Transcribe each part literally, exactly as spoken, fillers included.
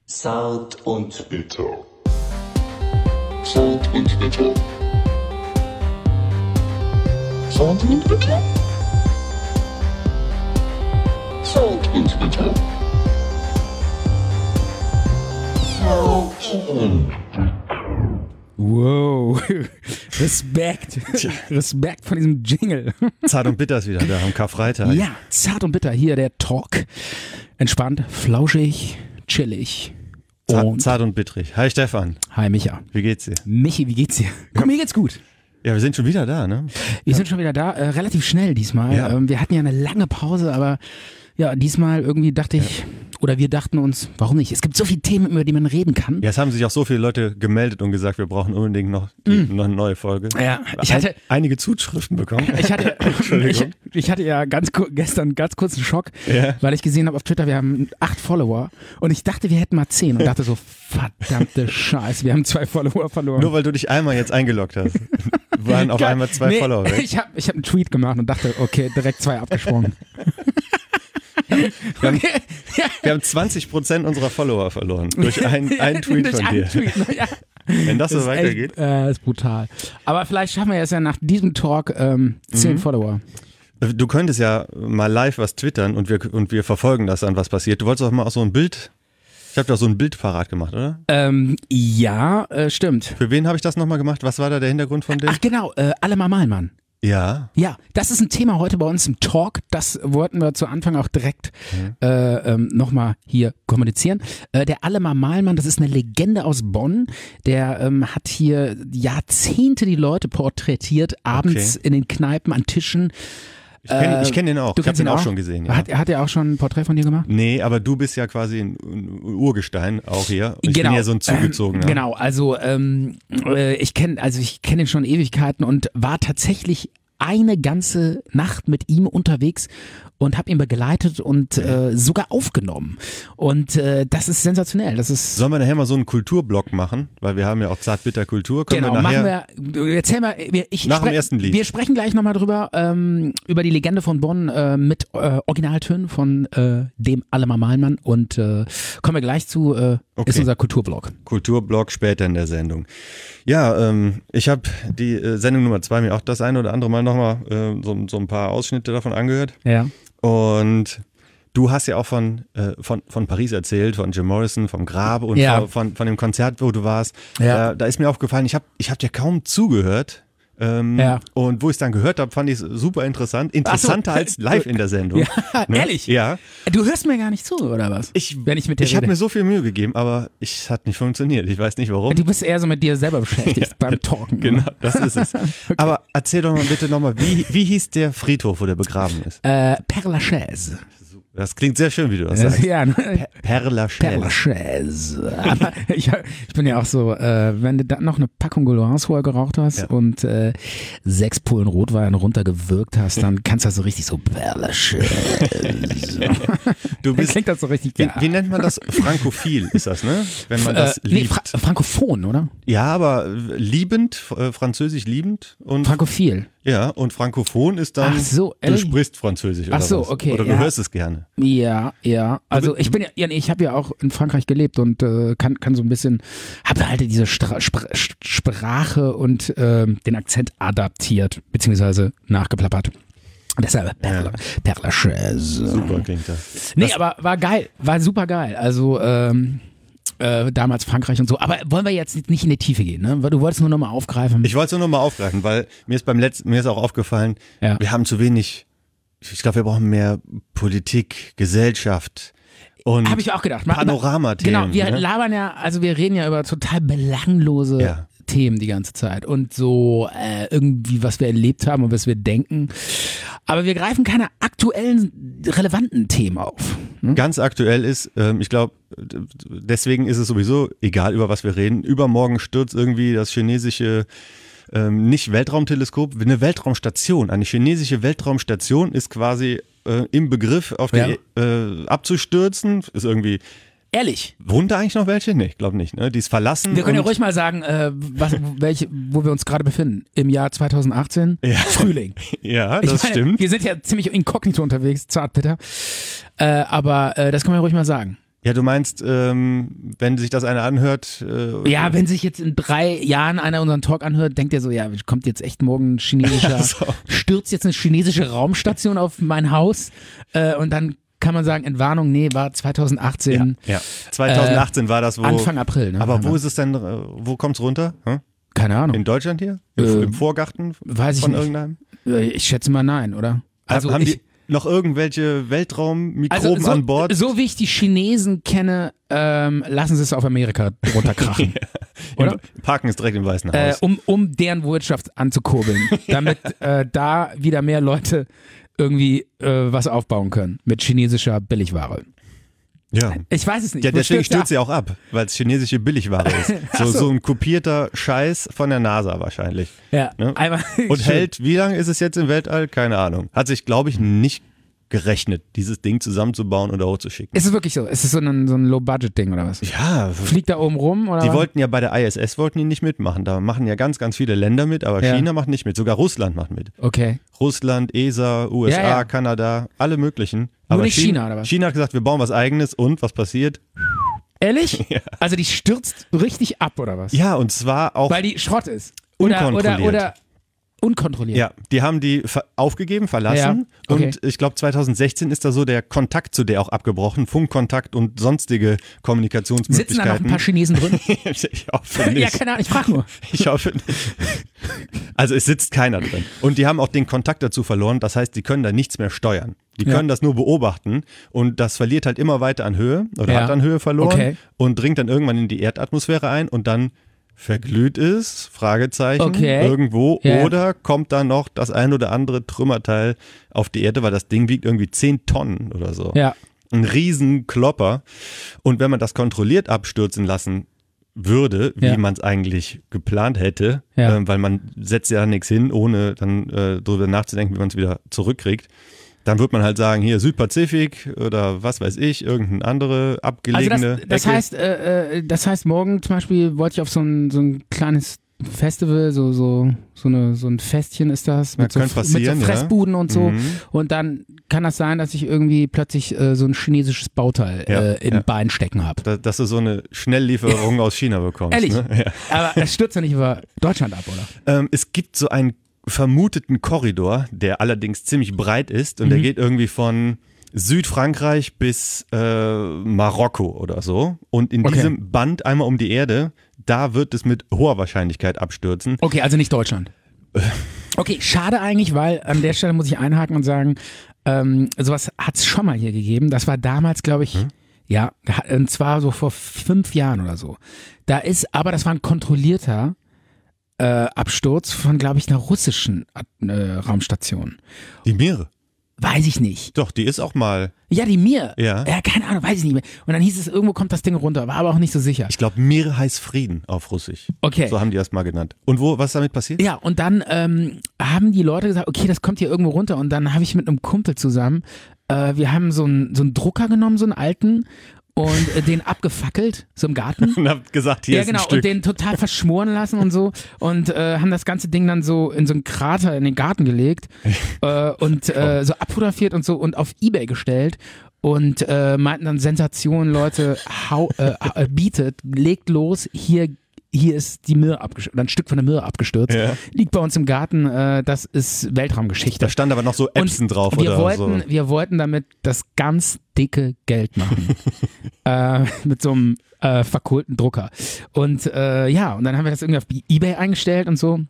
Zart und bitter. Zart und bitter. Zart und bitter. Zart und bitter. Zart und bitter. Wow, Respekt, Respekt von diesem Jingle. Zart und bitter ist wieder da am Karfreitag. Ja, zart und bitter, hier der Talk. Entspannt, flauschig, chillig. Zart, Und zart und bittrig. Hi Stefan. Hi Micha. Wie geht's dir? Michi, wie geht's dir? Guck, mir geht's gut. Ja, wir sind schon wieder da, ne? Wir sind schon wieder da, äh, relativ schnell diesmal. Ja. Ähm, wir hatten ja eine lange Pause, aber ja, diesmal irgendwie dachte ich, ja. oder wir dachten uns, warum nicht? Es gibt so viele Themen, über die man reden kann. Ja, es haben sich auch so viele Leute gemeldet und gesagt, wir brauchen unbedingt noch, die, mm. noch eine neue Folge. Ja, ich hatte Ein, einige Zuschriften bekommen. Ich hatte, ich, ich hatte ja ganz gestern ganz kurz einen Schock, ja. weil ich gesehen habe auf Twitter, wir haben acht Follower und ich dachte, wir hätten mal zehn und dachte so, verdammte Scheiße, wir haben zwei Follower verloren. Nur weil du dich einmal jetzt eingeloggt hast, waren auf einmal zwei nee, Follower weg. Ich habe ich hab einen Tweet gemacht und dachte, okay, direkt zwei abgesprungen. Wir haben, wir haben zwanzig Prozent unserer Follower verloren durch einen, einen Tweet durch von einen dir. Tweet, ja. Wenn das so ist weitergeht. Echt, äh, ist brutal. Aber vielleicht schaffen wir jetzt ja nach diesem Talk ähm, zehn mhm. Follower. Du könntest ja mal live was twittern und wir, und wir verfolgen das dann, was passiert. Du wolltest doch mal auch so ein Bild, ich habe doch so ein Bild parat gemacht, oder? Ähm, ja, äh, stimmt. Für wen habe ich das nochmal gemacht? Was war da der Hintergrund von dem? Ach genau, äh, Allemal Malmann. Ja. Ja, das ist ein Thema heute bei uns im Talk. Das wollten wir zu Anfang auch direkt mhm. äh, ähm, nochmal hier kommunizieren. Äh, der Allemal Malmann, das ist eine Legende aus Bonn. Der ähm, hat hier Jahrzehnte die Leute porträtiert, abends okay. in den Kneipen, an Tischen. Ich kenne äh, kenn den auch. Du ich habe den auch auch schon gesehen. Ja. Hat, hat er auch schon ein Porträt von dir gemacht? Nee, aber du bist ja quasi ein, ein Urgestein auch hier. Und ich genau. bin ja so ein Zugezogener. Ähm, genau, also ähm, äh, ich kenne also ich kenne ihn schon Ewigkeiten und war tatsächlich eine ganze Nacht mit ihm unterwegs und habe ihn begleitet und äh, sogar aufgenommen. Und äh, das ist sensationell. Das ist Sollen wir nachher mal so einen Kulturblock machen? Weil wir haben ja auch Zartbitter Kultur. Können genau, wir nachher, machen wir, erzähl mal, wir, ich nach spre- dem ersten Lied. Wir sprechen gleich nochmal drüber, ähm, über die Legende von Bonn äh, mit äh, Originaltönen von äh, dem Allemal Malmann und äh, kommen wir gleich zu, äh, okay. ist unser Kulturblock. Kulturblock später in der Sendung. Ja, ähm, ich habe die äh, Sendung Nummer zwei mir auch das eine oder andere Mal nochmal äh, so, so ein paar Ausschnitte davon angehört. Ja. Und du hast ja auch von, äh, von, von Paris erzählt, von Jim Morrison, vom Grab und ja. von, von, von dem Konzert, wo du warst. Ja. Da, da ist mir aufgefallen, ich habe ich hab dir kaum zugehört. Ähm, ja. Und wo ich es dann gehört habe, fand ich es super interessant. Interessanter so. als live in der Sendung. Ja, ne? Ehrlich? Ja. Du hörst mir gar nicht zu, oder was? Ich, Wenn ich mit dir ich habe rede. mir so viel Mühe gegeben, aber es hat nicht funktioniert. Ich weiß nicht warum. Du bist eher so mit dir selber beschäftigt ja, beim Talken. Genau, das ist es. Okay. Aber erzähl doch mal bitte nochmal, wie, wie hieß der Friedhof, wo der begraben ist? Äh, Père Lachaise. Das klingt sehr schön, wie du das sagst. Ja, ne? Père Lachaise. Père Lachaise. Aber ich, ich bin ja auch so, äh, wenn du dann noch eine Packung Gauloise vorher geraucht hast ja. und äh, sechs Pullen Rotwein runtergewürgt hast, dann kannst du das so richtig so Père Lachaise. Du bist, klingt das so richtig wie, geil. wie nennt man das? Frankophil ist das, ne? Wenn man das äh, nee, liebt. Fra- Frankophon, oder? Ja, aber liebend, äh, französisch liebend. Und Frankophil. Ja, und Frankophon ist dann, Ach so, du ehrlich? sprichst Französisch oder Ach so, was? okay. Oder du ja. hörst es gerne. Ja, ja. Also Du- ich bin ja, ja nee, ich habe ja auch in Frankreich gelebt und äh, kann kann so ein bisschen, habe halt diese Stra- Spr- Sprache und ähm, den Akzent adaptiert, beziehungsweise nachgeplappert. Deshalb Perle, Père Lachaise. Super klingt das. Nee, das aber war geil, war super geil. Also ähm, äh, damals Frankreich und so. Aber wollen wir jetzt nicht in die Tiefe gehen, ne? Weil du wolltest nur nochmal aufgreifen. Ich wollte es nur noch mal aufgreifen, weil mir ist beim letzten, mir ist auch aufgefallen, Ja. wir haben zu wenig, ich glaube, wir brauchen mehr Politik, Gesellschaft und Habe ich auch gedacht. Ma- Panoramathemen. Genau, wir ne? labern ja, also wir reden ja über total belanglose Ja. Themen die ganze Zeit und so äh, irgendwie, was wir erlebt haben und was wir denken. Aber wir greifen keine aktuellen, relevanten Themen auf. Hm? Ganz aktuell ist, ähm, ich glaube, deswegen ist es sowieso egal, über was wir reden. Übermorgen stürzt irgendwie das chinesische, ähm, nicht Weltraumteleskop, eine Weltraumstation. Eine chinesische Weltraumstation ist quasi äh, im Begriff, auf die, Ja. äh, abzustürzen. Ist irgendwie, Ehrlich. wohnt da eigentlich noch welche? Nee, ich glaube nicht. Ne? Die ist verlassen. Wir können ja und- ruhig mal sagen, äh, was, welche, wo wir uns gerade befinden. Im Jahr zwanzig achtzehn, Ja. Frühling. Ja, Ich das meine, stimmt. Wir sind ja ziemlich inkognito unterwegs, Zartbitter. Äh, aber äh, das kann man ja ruhig mal sagen. Ja, du meinst, ähm, wenn sich das einer anhört. Äh, Ja, wenn sich jetzt in drei Jahren einer unseren Talk anhört, denkt er so, ja, kommt jetzt echt morgen ein chinesischer, so. stürzt jetzt eine chinesische Raumstation auf mein Haus äh, und dann kann man sagen, Entwarnung, nee, war zweitausendachtzehn. Ja, zweitausendachtzehn äh, war das, wo. Anfang April, ne? Aber wo ist es denn, äh, wo kommt's runter? Hm? Keine Ahnung. In Deutschland hier? Im, Äh, im Vorgarten weiß ich von nicht. irgendeinem? Äh, Ich schätze mal nein, oder? Also haben ich, die noch irgendwelche Weltraummikroben also so, an Bord? so wie ich die Chinesen kenne, ähm, lassen sie es auf Amerika runterkrachen. Oder? Im, Parken ist direkt im Weißen Äh, Haus. um, um deren Wirtschaft anzukurbeln, damit äh, da wieder mehr Leute irgendwie äh, was aufbauen können mit chinesischer Billigware. Ja. Ich weiß es nicht. Ja, Wo deswegen stürzt der stürzt sie auch ab, weil es chinesische Billigware ist. Ach So, so. so ein kopierter Scheiß von der NASA wahrscheinlich. Ja, Ne? einmal Und schön. hält, wie lange ist es jetzt im Weltall? Keine Ahnung. Hat sich, glaube ich, nicht gerechnet, dieses Ding zusammenzubauen oder hochzuschicken. Ist es wirklich so? Ist es so ein, so ein Low-Budget-Ding oder was? Ja, Fliegt da oben rum? Oder die was? wollten ja bei der I S S wollten die nicht mitmachen. Da machen ja ganz, ganz viele Länder mit, aber Ja. China macht nicht mit. Sogar Russland macht mit. Okay. Russland, E S A, U S A, Ja, ja. Kanada, alle möglichen. Nur aber nicht China, oder was? China hat gesagt, wir bauen was Eigenes und was passiert? Ehrlich? Also die stürzt richtig ab oder was? Ja, und zwar auch Weil die Schrott ist. Oder, oder, Unkontrolliert. oder unkontrolliert. Ja, die haben die ver- aufgegeben, verlassen Ja, okay. und ich glaube zweitausendsechzehn ist da so der Kontakt zu der auch abgebrochen, Funkkontakt und sonstige Sitzen da noch Kommunikationsmöglichkeiten. ein paar Chinesen drin? Ich hoffe nicht. Ja, keine Ahnung, ich frage nur. Ich hoffe nicht. Also es sitzt keiner drin. Und die haben auch den Kontakt dazu verloren, das heißt, die können da nichts mehr steuern. Die Ja. können das nur beobachten und das verliert halt immer weiter an Höhe oder Ja. hat an Höhe verloren Okay. und dringt dann irgendwann in die Erdatmosphäre ein und dann verglüht es, Fragezeichen, Okay. irgendwo Ja. oder kommt da noch das ein oder andere Trümmerteil auf die Erde, weil das Ding wiegt irgendwie zehn Tonnen oder so. Ja. Ein riesen Klopper. Und wenn man das kontrolliert abstürzen lassen würde, wie Ja. man es eigentlich geplant hätte, Ja. ähm, weil man setzt ja nichts hin, ohne dann äh, darüber nachzudenken, wie man es wieder zurückkriegt, dann wird man halt sagen, hier Südpazifik oder was weiß ich, irgendeine andere Also abgelegene das, das Ecke. heißt, äh, äh, das heißt, morgen zum Beispiel wollte ich auf so ein, so ein kleines Festival, so, so, so, eine, so ein Festchen ist das, mit, Ja, so, könnte mit so passieren, ja. Fressbuden und so. Mhm. Und dann kann das sein, dass ich irgendwie plötzlich äh, so ein chinesisches Bauteil Ja, äh, im ja. Bein stecken habe. Da, dass du so eine Schnelllieferung aus China bekommst. Ehrlich? Ne? Ja. Aber das stürzt ja nicht über Deutschland ab, oder? Ähm, es gibt so einen vermuteten Korridor, der allerdings ziemlich breit ist und der Mhm. geht irgendwie von Südfrankreich bis äh, Marokko oder so. Und in Okay. diesem Band einmal um die Erde, da wird es mit hoher Wahrscheinlichkeit abstürzen. Okay, also nicht Deutschland. Okay, schade eigentlich, weil an der Stelle muss ich einhaken und sagen, ähm, sowas hat es schon mal hier gegeben. Das war damals, glaube ich, Hm? ja, und zwar so vor fünf Jahren oder so. Da ist, aber das war ein kontrollierter äh, Absturz von, glaube ich, einer russischen äh, Raumstation. Die Mir. Weiß ich nicht. Doch, die ist auch mal, Ja, die Mir. Ja. Ja, keine Ahnung, weiß ich nicht mehr. Und dann hieß es, irgendwo kommt das Ding runter, war aber auch nicht so sicher. ich glaube, Mir heißt Frieden auf Russisch. Okay. So haben die das mal genannt. Und wo, was ist damit passiert? Ja, und dann ähm, haben die Leute gesagt, okay, das kommt hier irgendwo runter. Und dann habe ich mit einem Kumpel zusammen, äh, wir haben so einen so einen Drucker genommen, so einen alten, und äh, den abgefackelt, so im Garten. Und hab gesagt, hier Ja, ist genau, ein Stück. und den total verschmoren lassen und so. Und äh, haben das ganze Ding dann so in so einen Krater in den Garten gelegt äh, und äh, so abfotografiert und so und auf Ebay gestellt. Und äh, meinten dann, Sensation, Leute, hau, äh, äh, bietet, legt los, hier hier ist die Mir abgestürzt, oder ein Stück von der Mir abgestürzt, Ja. liegt bei uns im Garten, äh, das ist Weltraumgeschichte. Da stand aber noch so Epson drauf wir oder wollten, so. wir wollten damit das ganz dicke Geld machen. äh, mit so einem äh, verkohlten Drucker. Und äh, ja, und dann haben wir das irgendwie auf Ebay eingestellt und so.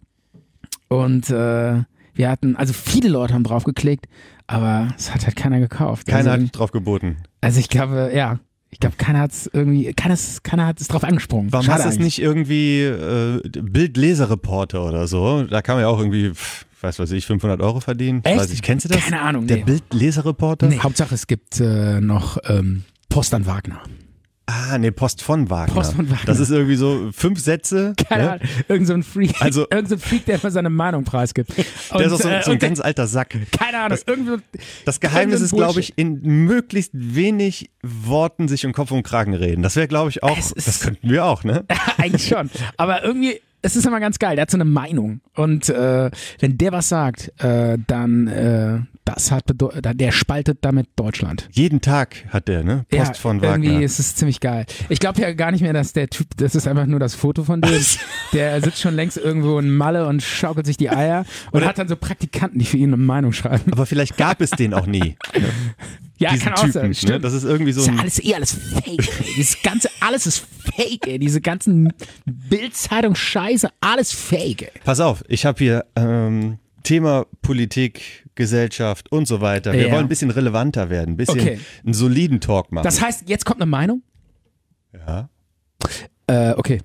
Und äh, wir hatten, also viele Leute haben draufgeklickt, aber es hat halt keiner gekauft. Keiner also, hat drauf geboten. also ich glaube, ja. Ich glaube, keiner hat es irgendwie, keiner, keiner hat es drauf angesprungen. Warum Schade hast du es eigentlich. nicht irgendwie äh, Bildleserreporter oder so? Da kann man ja auch irgendwie, pff, weiß was ich, fünfhundert Euro verdienen. Echt? Weiß ich, kennst du das? Keine Ahnung, Der nee. Bildleserreporter? Nee, Hauptsache es gibt äh, noch ähm, Post an Wagner. Ah, nee, Post von Wagner. Post von Wagner. Das ist irgendwie so fünf Sätze. Keine ne? Ahnung, irgend so ein Freak, Also- irgend so ein Freak, der immer seine Meinung preisgibt. Und, Der ist auch so, äh, so ein und der- ganz alter Sack. keine Ahnung, irgendwo, Das Geheimnis irgend ist, so ein glaube ich, in möglichst wenig Worten sich um Kopf und Kragen reden. Das wäre, glaube ich, auch, Es ist- das könnten wir auch, ne? eigentlich schon. Aber irgendwie es ist immer ganz geil, der hat so eine Meinung. Und äh, wenn der was sagt, äh, dann äh, das hat bedeu- der spaltet damit Deutschland. Jeden Tag hat der, ne? Post ja, von irgendwie Wagner. ist es ziemlich geil. Ich glaube ja gar nicht mehr, dass der Typ, das ist einfach nur das Foto von dem. Der sitzt schon längst irgendwo in Malle und schaukelt sich die Eier und Oder- hat dann so Praktikanten, die für ihn eine Meinung schreiben. Aber vielleicht gab es den auch nie. Ne? Ja, Diesen kann auch Typen, sein. ne? Stimmt. Das ist irgendwie so ist ja ein, alles eh alles fake, ey. Dieses ganze, alles ist fake, ey. Diese ganzen Bild-Zeitung-Scheiße, alles fake, ey. Pass auf, ich habe hier ähm, Thema Politik, Gesellschaft und so weiter. Wir Ja. wollen ein bisschen relevanter werden, ein bisschen Okay. einen soliden Talk machen. Das heißt, jetzt kommt eine Meinung? ja. Äh, okay.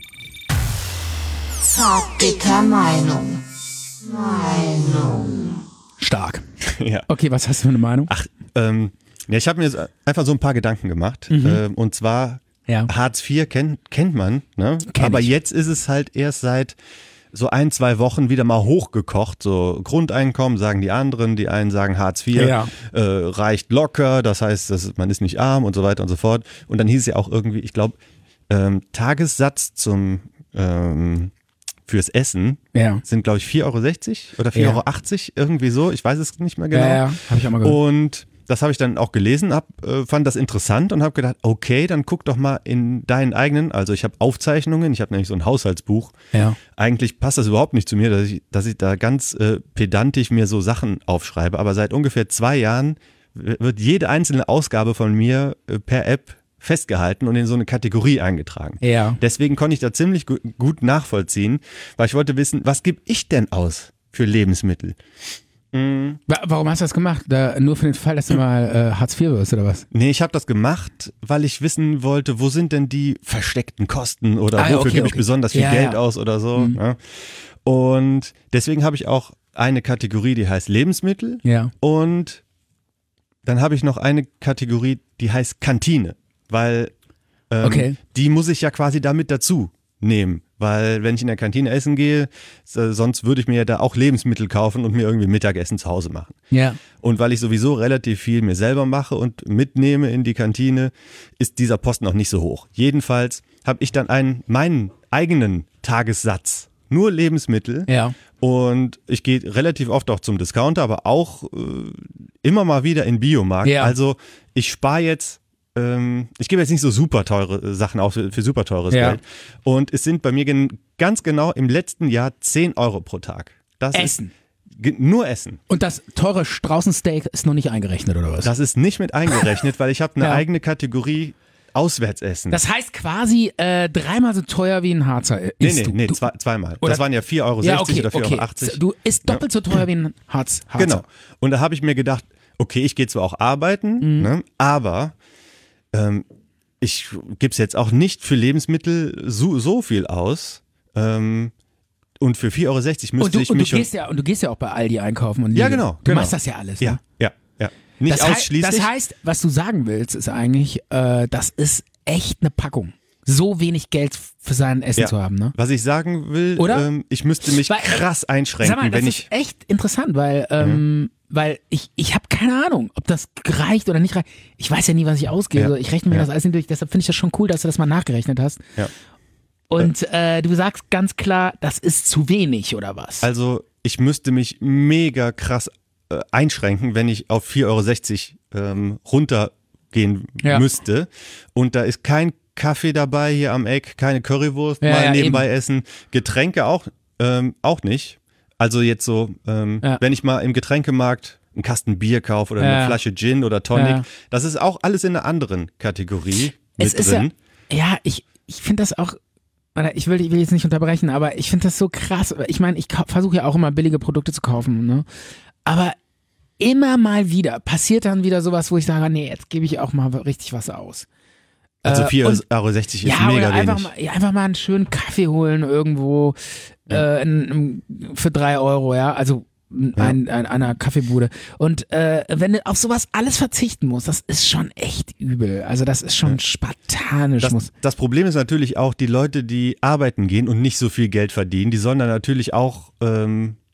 Zartbitter Meinung. Meinung. Stark. ja. Okay, was hast du für eine Meinung? Ach, ähm, ja, ich habe mir jetzt einfach so ein paar Gedanken gemacht. Ähm, und zwar Ja. Hartz vier kennt, kennt man, ne? Kenn aber ich. jetzt ist es halt erst seit so ein, zwei Wochen wieder mal hochgekocht. So Grundeinkommen sagen die anderen, die einen sagen Hartz vier Ja. äh, reicht locker, das heißt, das, man ist nicht arm und so weiter und so fort. Und dann hieß es ja auch irgendwie, ich glaube, ähm, Tagessatz zum ähm, fürs Essen Ja. sind, glaube ich, vier Euro sechzig oder vier Ja. Euro achtzig, irgendwie so. Ich weiß es nicht mehr genau. Ja, ja, habe ich auch mal gehört. Und das habe ich dann auch gelesen, hab, äh, fand das interessant und habe gedacht, okay, dann guck doch mal in deinen eigenen, also ich habe Aufzeichnungen, ich habe nämlich so ein Haushaltsbuch. Ja. Eigentlich passt das überhaupt nicht zu mir, dass ich, dass ich da ganz äh, pedantisch mir so Sachen aufschreibe, aber seit ungefähr zwei Jahren w- wird jede einzelne Ausgabe von mir äh, per App festgehalten und in so eine Kategorie eingetragen. Ja. Deswegen konnte ich da ziemlich gu- gut nachvollziehen, weil ich wollte wissen, was gebe ich denn aus für Lebensmittel? Wa- Warum hast du das gemacht? Da, nur für den Fall, dass du mal äh, Hartz vier wirst oder was? Nee, ich habe das gemacht, weil ich wissen wollte, wo sind denn die versteckten Kosten oder Ah, wofür okay, gebe ich okay. besonders viel Ja, Geld ja. aus oder so. Mhm. Ja. Und deswegen habe ich auch eine Kategorie, die heißt Lebensmittel Ja. und dann habe ich noch eine Kategorie, die heißt Kantine, weil ähm, Okay. die muss ich ja quasi damit dazu nehmen. Weil wenn ich in der Kantine essen gehe, so- sonst würde ich mir ja da auch Lebensmittel kaufen und mir irgendwie Mittagessen zu Hause machen. Ja. Und weil ich sowieso relativ viel mir selber mache und mitnehme in die Kantine, ist dieser Posten auch nicht so hoch. Jedenfalls habe ich dann einen, meinen eigenen Tagessatz, nur Lebensmittel. Ja. Und ich gehe relativ oft auch zum Discounter, aber auch äh, immer mal wieder in den Biomarkt. Ja. Also ich spare jetzt, ähm, ich gebe jetzt nicht so super teure äh, Sachen aus für, für super teures Ja. Geld. Und es sind bei mir gen- ganz genau im letzten Jahr zehn Euro pro Tag. Das Essen. Ist ge- nur Essen. Und das teure Straußensteak ist noch nicht eingerechnet oder was? Das ist nicht mit eingerechnet, weil ich habe eine Ja. eigene Kategorie Auswärtsessen. Das heißt quasi äh, dreimal so teuer wie ein Harzer nee, isst nee, du. nee, du, zwei, zweimal. Oder- Das waren ja vier Euro ja, sechzig okay, oder vier okay. Euro achtzig. Du isst doppelt so teuer wie ein Harz, Harzer. Genau. Und da habe ich mir gedacht, okay, ich gehe zwar auch arbeiten, Mhm. ne, aber ähm, ich gebe es jetzt auch nicht für Lebensmittel so, so viel aus. Ähm, und für vier Euro sechzig müsste Und du, ich und du mich schon... gehst ja und du gehst ja auch bei Aldi einkaufen und Ja, Lidl. genau, Du genau. machst das ja alles. Ja, Ne? ja, ja. Nicht Das, hei- ausschließlich. das heißt, was du sagen willst, ist eigentlich, äh, das ist echt eine Packung. So wenig Geld für sein Essen Ja. zu haben, ne? Was ich sagen will, Oder? ähm, ich müsste mich Weil- krass einschränken, Sag mal, das wenn ist ich... echt interessant, weil, ähm, weil ich, ich habe keine Ahnung, ob das reicht oder nicht reicht. Ich weiß ja nie, was ich ausgebe. Ja. So, Ich rechne mir Ja. das alles nicht durch. Deshalb finde ich das schon cool, dass du das mal nachgerechnet hast. Ja. Und äh, du sagst ganz klar, das ist zu wenig oder was? Also ich müsste mich mega krass äh, einschränken, wenn ich auf vier Euro sechzig ähm, runtergehen Ja. müsste. Und da ist kein Kaffee dabei hier am Eck, keine Currywurst Ja, mal ja, nebenbei essen, Getränke auch, ähm, auch nicht. Also jetzt so, ähm, Ja. wenn ich mal im Getränkemarkt einen Kasten Bier kaufe oder Ja. eine Flasche Gin oder Tonic, Ja. das ist auch alles in einer anderen Kategorie es mit ist drin. ja, ja, ich, ich finde das auch, oder ich will, ich will jetzt nicht unterbrechen, aber ich finde das so krass. Ich meine, ich versuche ja auch immer billige Produkte zu kaufen, ne? Aber immer mal wieder passiert dann wieder sowas, wo ich sage, nee, jetzt gebe ich auch mal richtig was aus. Also Äh, vier und- Euro sechzig ist Ja, mega oder einfach wenig. mal, ja, einfach mal einen schönen Kaffee holen irgendwo äh, in, in, für drei Euro, ja, also in Ja. ein, ein, einer Kaffeebude. Und äh, wenn du auf sowas alles verzichten musst, das ist schon echt übel. Also das ist schon spartanisch. Das, muss. das Problem ist natürlich auch, die Leute, die arbeiten gehen und nicht so viel Geld verdienen, die sollen dann natürlich auch ähm,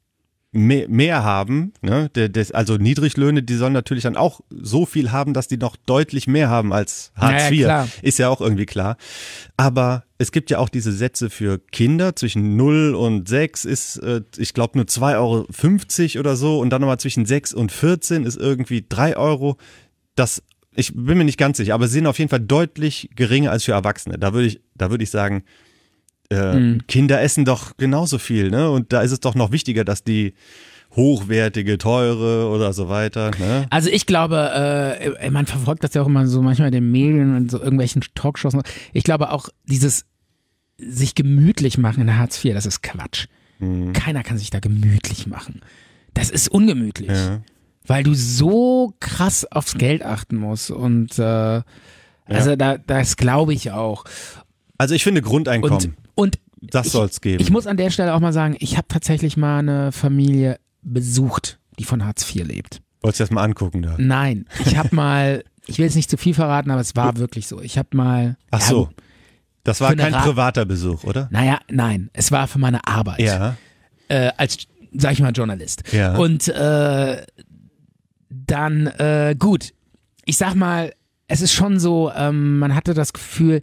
mehr, mehr haben, ne? Der, der, also Niedriglöhne, die sollen natürlich dann auch so viel haben, dass die noch deutlich mehr haben als Hartz Ja, ja, vier. klar. Ist ja auch irgendwie klar. Aber es gibt ja auch diese Sätze für Kinder, zwischen null und sechs ist, äh, ich glaube, nur zwei Euro fünfzig oder so und dann nochmal zwischen sechs und vierzehn ist irgendwie drei Euro. Das, ich bin mir nicht ganz sicher, aber sie sind auf jeden Fall deutlich geringer als für Erwachsene. Da würde ich, da würde ich sagen, Äh, Mhm. Kinder essen doch genauso viel, ne? Und da ist es doch noch wichtiger, dass die hochwertige, teure oder so weiter, ne? Also ich glaube, äh, man verfolgt das ja auch immer so manchmal in den Medien und so irgendwelchen Talkshows. Ich glaube auch dieses sich gemütlich machen in der Hartz vier, das ist Quatsch. Mhm. Keiner kann sich da gemütlich machen. Das ist ungemütlich, Ja. weil du so krass aufs Geld achten musst und äh, also da, das glaube ich auch. Also ich finde Grundeinkommen, Und, und das ich, soll es geben. Ich muss an der Stelle auch mal sagen, ich habe tatsächlich mal eine Familie besucht, die von Hartz vier lebt. Wolltest du das mal angucken da? Nein, ich habe mal, ich will jetzt nicht zu viel verraten, aber es war wirklich so. Ich habe mal. Ach ja, so, das war für eine kein Ra- privater Besuch, oder? Naja, nein, es war für meine Arbeit. Ja, Äh, als, sag ich mal, Journalist. Ja. Und äh, dann, äh, gut, ich sag mal, es ist schon so, ähm, man hatte das Gefühl,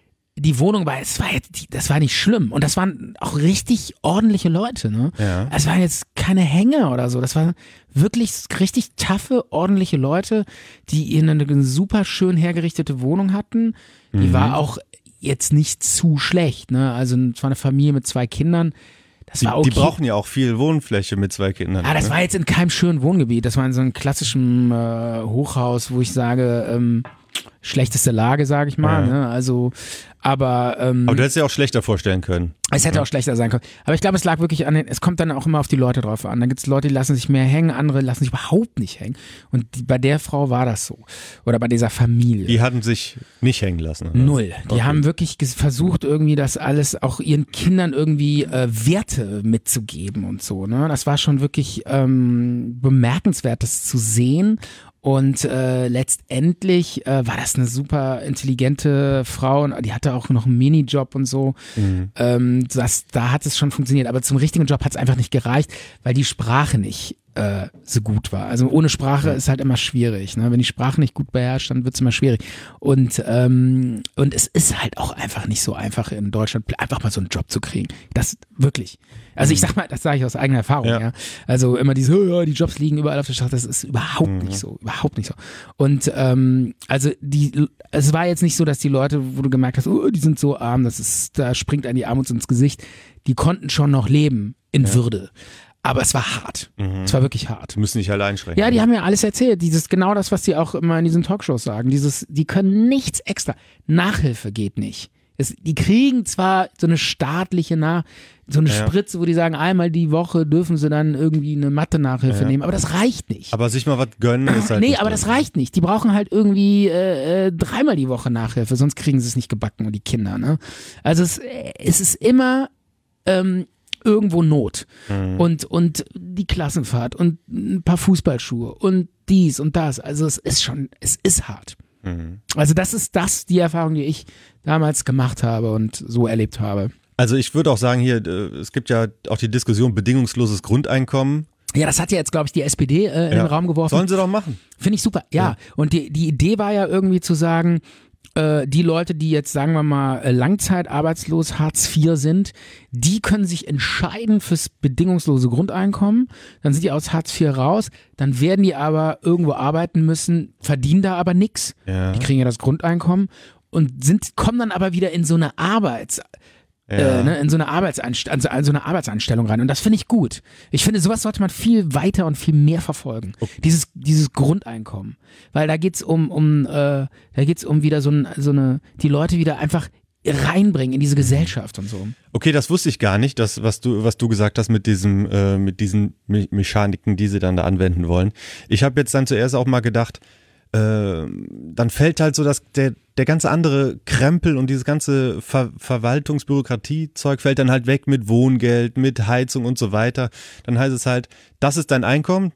die Wohnung war, es war jetzt, die- das war nicht schlimm. Und das waren auch richtig ordentliche Leute, ne? Ja. Es waren jetzt keine Hänger oder so. Das waren wirklich richtig taffe, ordentliche Leute, die eine, eine super schön hergerichtete Wohnung hatten. Die Mhm. war auch jetzt nicht zu schlecht, ne? Also es war eine Familie mit zwei Kindern. Das Die, war okay. die brauchen ja auch viel Wohnfläche mit zwei Kindern. Ah, das ne? war jetzt in keinem schönen Wohngebiet. Das war in so einem klassischen äh, Hochhaus, wo ich sage, ähm, schlechteste Lage, sage ich mal. Ja. Ne? Also, aber, ähm, Aber du hättest dir auch schlechter vorstellen können. es hätte auch schlechter sein können. Aber ich glaube, es lag wirklich an den, es kommt dann auch immer auf die Leute drauf an. Da gibt es Leute, die lassen sich mehr hängen, andere lassen sich überhaupt nicht hängen. Und die, bei der Frau war das so. Oder bei dieser Familie. Die hatten sich nicht hängen lassen. Oder? Null. Die Okay. haben wirklich ges- versucht, irgendwie das alles auch ihren Kindern irgendwie äh, Werte mitzugeben und so. Ne? Das war schon wirklich ähm, bemerkenswert, das zu sehen. Und äh, letztendlich äh, war das eine super intelligente Frau und die hatte auch noch einen Minijob und so. Mhm. Ähm, das, da hat es schon funktioniert. Aber zum richtigen Job hat es einfach nicht gereicht, weil die Sprache nicht äh, so gut war. Also ohne Sprache ist halt immer schwierig. Ne? Wenn die Sprache nicht gut beherrscht, dann wird es immer schwierig. Und, ähm, und es ist halt auch einfach nicht so einfach in Deutschland, einfach mal so einen Job zu kriegen. Das wirklich. Also ich sag mal, das sage ich aus eigener Erfahrung. Ja. Ja. Also immer diese, oh, ja, die Jobs liegen überall auf der Straße. Das ist überhaupt Mhm. nicht so. Überhaupt nicht so. Und ähm, also die, es war jetzt nicht so, dass die Leute, wo du gemerkt hast, oh, die sind so arm, das ist, da springt einem die Armut ins Gesicht. Die konnten schon noch leben in Würde. Aber es war hart. Mhm. Es war wirklich hart. Die müssen nicht alle einschränken. Ja, die haben ja alles erzählt. Dieses, genau das, was die auch immer in diesen Talkshows sagen. Dieses, die können nichts extra. Nachhilfe geht nicht. Es, die kriegen zwar so eine staatliche Nach, so eine Ja. Spritze, wo die sagen, einmal die Woche dürfen sie dann irgendwie eine Mathe-Nachhilfe Ja. nehmen, aber das reicht nicht. Aber sich mal was gönnen ist halt nee, nicht aber drin. das reicht nicht. Die brauchen halt irgendwie äh, äh, dreimal die Woche Nachhilfe, sonst kriegen sie es nicht gebacken und die Kinder. Ne? Also es, äh, es ist immer ähm, irgendwo Not. Mhm. Und, und die Klassenfahrt und ein paar Fußballschuhe und dies und das. Also es ist schon, es ist hart. Mhm. Also das ist das, die Erfahrung, die ich damals gemacht habe und so erlebt habe. Also ich würde auch sagen hier, äh, es gibt ja auch die Diskussion bedingungsloses Grundeinkommen. Ja, das hat ja jetzt, glaube ich, die S P D äh, in den Ja. Raum geworfen. Sollen sie doch machen. Finde ich super, ja. Ja. Und die, die Idee war ja irgendwie zu sagen, äh, die Leute, die jetzt, sagen wir mal, äh, langzeitarbeitslos Hartz vier sind, die können sich entscheiden fürs bedingungslose Grundeinkommen. Dann sind die aus Hartz vier raus, dann werden die aber irgendwo arbeiten müssen, verdienen da aber nichts. Ja. Die kriegen ja das Grundeinkommen und sind, kommen dann aber wieder in so eine Arbeits... Ja. Äh, ne, in so eine, Arbeitsanst also, also eine Arbeitsanstellung rein. Und das finde ich gut. Ich finde, sowas sollte man viel weiter und viel mehr verfolgen. Dieses, dieses Grundeinkommen. Weil da geht's um, um, äh, da geht's um wieder so, ein, so eine, die Leute wieder einfach reinbringen in diese Gesellschaft und so. Okay, das wusste ich gar nicht, das, was du, was du gesagt hast mit diesem, äh, mit diesen Me- Mechaniken, die sie dann da anwenden wollen. Ich habe jetzt dann zuerst auch mal gedacht, äh, dann fällt halt so das, der, der ganze andere Krempel und dieses ganze Ver Verwaltungsbürokratie-Zeug fällt dann halt weg mit Wohngeld, mit Heizung und so weiter. Dann heißt es halt, das ist dein Einkommen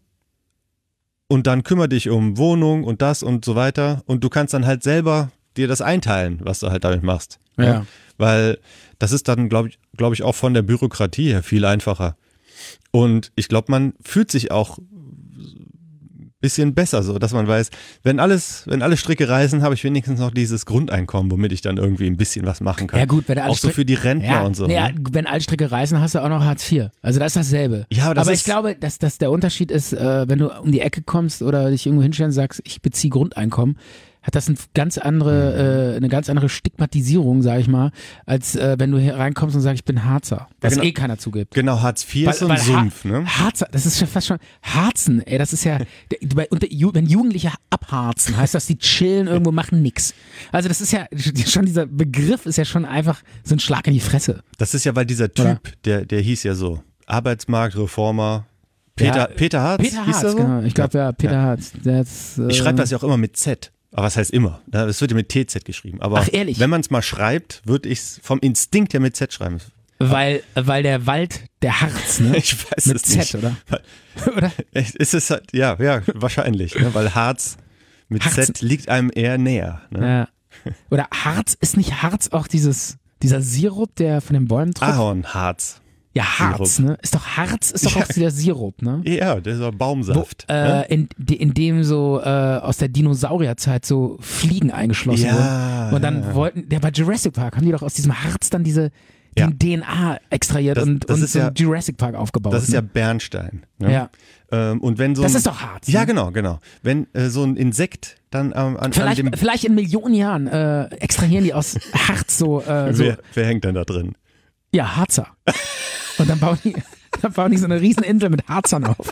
und dann kümmere dich um Wohnung und das und so weiter und du kannst dann halt selber dir das einteilen, was du halt damit machst. Ja. Weil das ist dann, glaube ich, glaube ich, auch von der Bürokratie her viel einfacher. Und ich glaube, man fühlt sich auch bisschen besser, so dass man weiß, wenn alles, wenn alle Stricke reißen, habe ich wenigstens noch dieses Grundeinkommen, womit ich dann irgendwie ein bisschen was machen kann. Ja gut, wenn alle auch so Strick- für die Rentner ja, und so. Ja, Ne? wenn alle Stricke reißen, hast du auch noch Hartz vier. Also das ist dasselbe. Ja, aber das aber ist- ich glaube, dass, dass der Unterschied ist, äh, wenn du um die Ecke kommst oder dich irgendwo hinstellen und sagst, ich beziehe Grundeinkommen, hat das eine ganz andere, äh, eine ganz andere Stigmatisierung, sag ich mal, als äh, wenn du hier reinkommst und sagst, ich bin Harzer. Was genau. eh keiner zugibt. Genau, Hartz vier ist so ein Har- Sumpf, ne? Harzer, das ist ja fast schon Harzen, ey, das ist ja, der- bei- unter, Ju- wenn Jugendliche abharzen, heißt das, die chillen irgendwo, machen nix. Also das ist ja, schon dieser Begriff ist ja schon einfach so ein Schlag in die Fresse. Das ist ja, weil dieser Typ, Oder? der, der hieß ja so, Arbeitsmarktreformer, Peter, Ja, Peter Hartz, Peter hieß Hartz, er so? genau. Ich glaube ja, Peter Hartz. Der ist, äh, Ich schreibe das ja auch immer mit Z. Aber was heißt immer? Ne? Es wird ja mit T Z geschrieben. Aber Ach, ehrlich? wenn man es mal schreibt, würde ich es vom Instinkt her mit Z schreiben. weil, weil der Wald, der Harz, ne? Ich weiß Mit es Z, nicht. oder? Weil- oder? Ist es halt, ja, ja, wahrscheinlich. Ne? Weil Harz mit Harz- Z liegt einem eher näher. Ne? Ja. Oder Harz, ist nicht Harz auch dieses, dieser Sirup, der von den Bäumen tropft? Ahornharz. Ja, Harz, ne? Ist doch Harz, ist doch Ja. auch dieser Sirup, ne? Ja, der ist auch Baumsaft. Wo, ne? äh, in, de- in dem so äh, aus der Dinosaurierzeit so Fliegen eingeschlossen Ja, wurden. Und dann ja. wollten, der bei Jurassic Park haben die doch aus diesem Harz dann diese Ja. die D N A extrahiert Das- und, das und ist so ja- Jurassic Park aufgebaut. Das ist ja ne? Bernstein. Ne? Ja. Ähm, und wenn so Das ein, ist doch Harz. Ja, ne? genau, genau. Wenn äh, so ein Insekt dann ähm, an, an Vielleicht, dem. vielleicht in Millionen Jahren äh, extrahieren die aus Harz so, äh, so Wer, wer hängt denn da drin? ja, Harzer. Und dann bauen die, dann bauen die so eine Rieseninsel mit Harzern auf.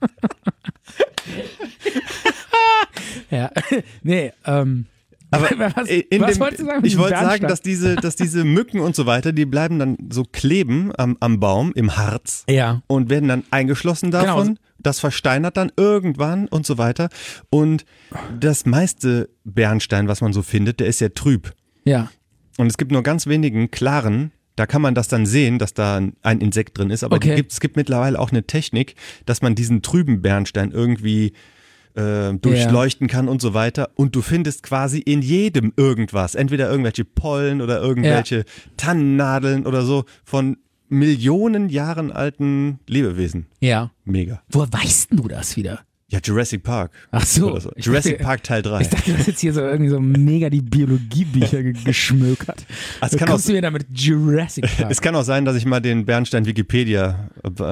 ja, nee, ähm. Aber was, in was dem, wolltest du sagen? mit ich diesem wollte sagen, Bernstein? dass diese, dass diese Mücken und so weiter, die bleiben dann so kleben am, am Baum, im Harz Ja. und werden dann eingeschlossen davon. Genau. Das versteinert dann irgendwann und so weiter. Und das meiste Bernstein, was man so findet, der ist ja trüb. Ja. Und es gibt nur ganz wenigen klaren, da kann man das dann sehen, dass da ein Insekt drin ist. Aber Okay. die gibt, es gibt mittlerweile auch eine Technik, dass man diesen trüben Bernstein irgendwie äh, durchleuchten kann und so weiter. Und du findest quasi in jedem irgendwas. Entweder irgendwelche Pollen oder irgendwelche Tannennadeln oder so von Millionen Jahren alten Lebewesen. Ja. Mega. Woher weißt denn du das wieder? Ja, Jurassic Park. Ach so. Oder so. Ich Jurassic dachte- Park Teil drei. Ich dachte, du hast jetzt hier so irgendwie so mega die Biologiebücher ge- geschmökert. Es Da kann kommst auch- du mir da mit Jurassic Park. Es kann auch sein, dass ich mal den Bernstein Wikipedia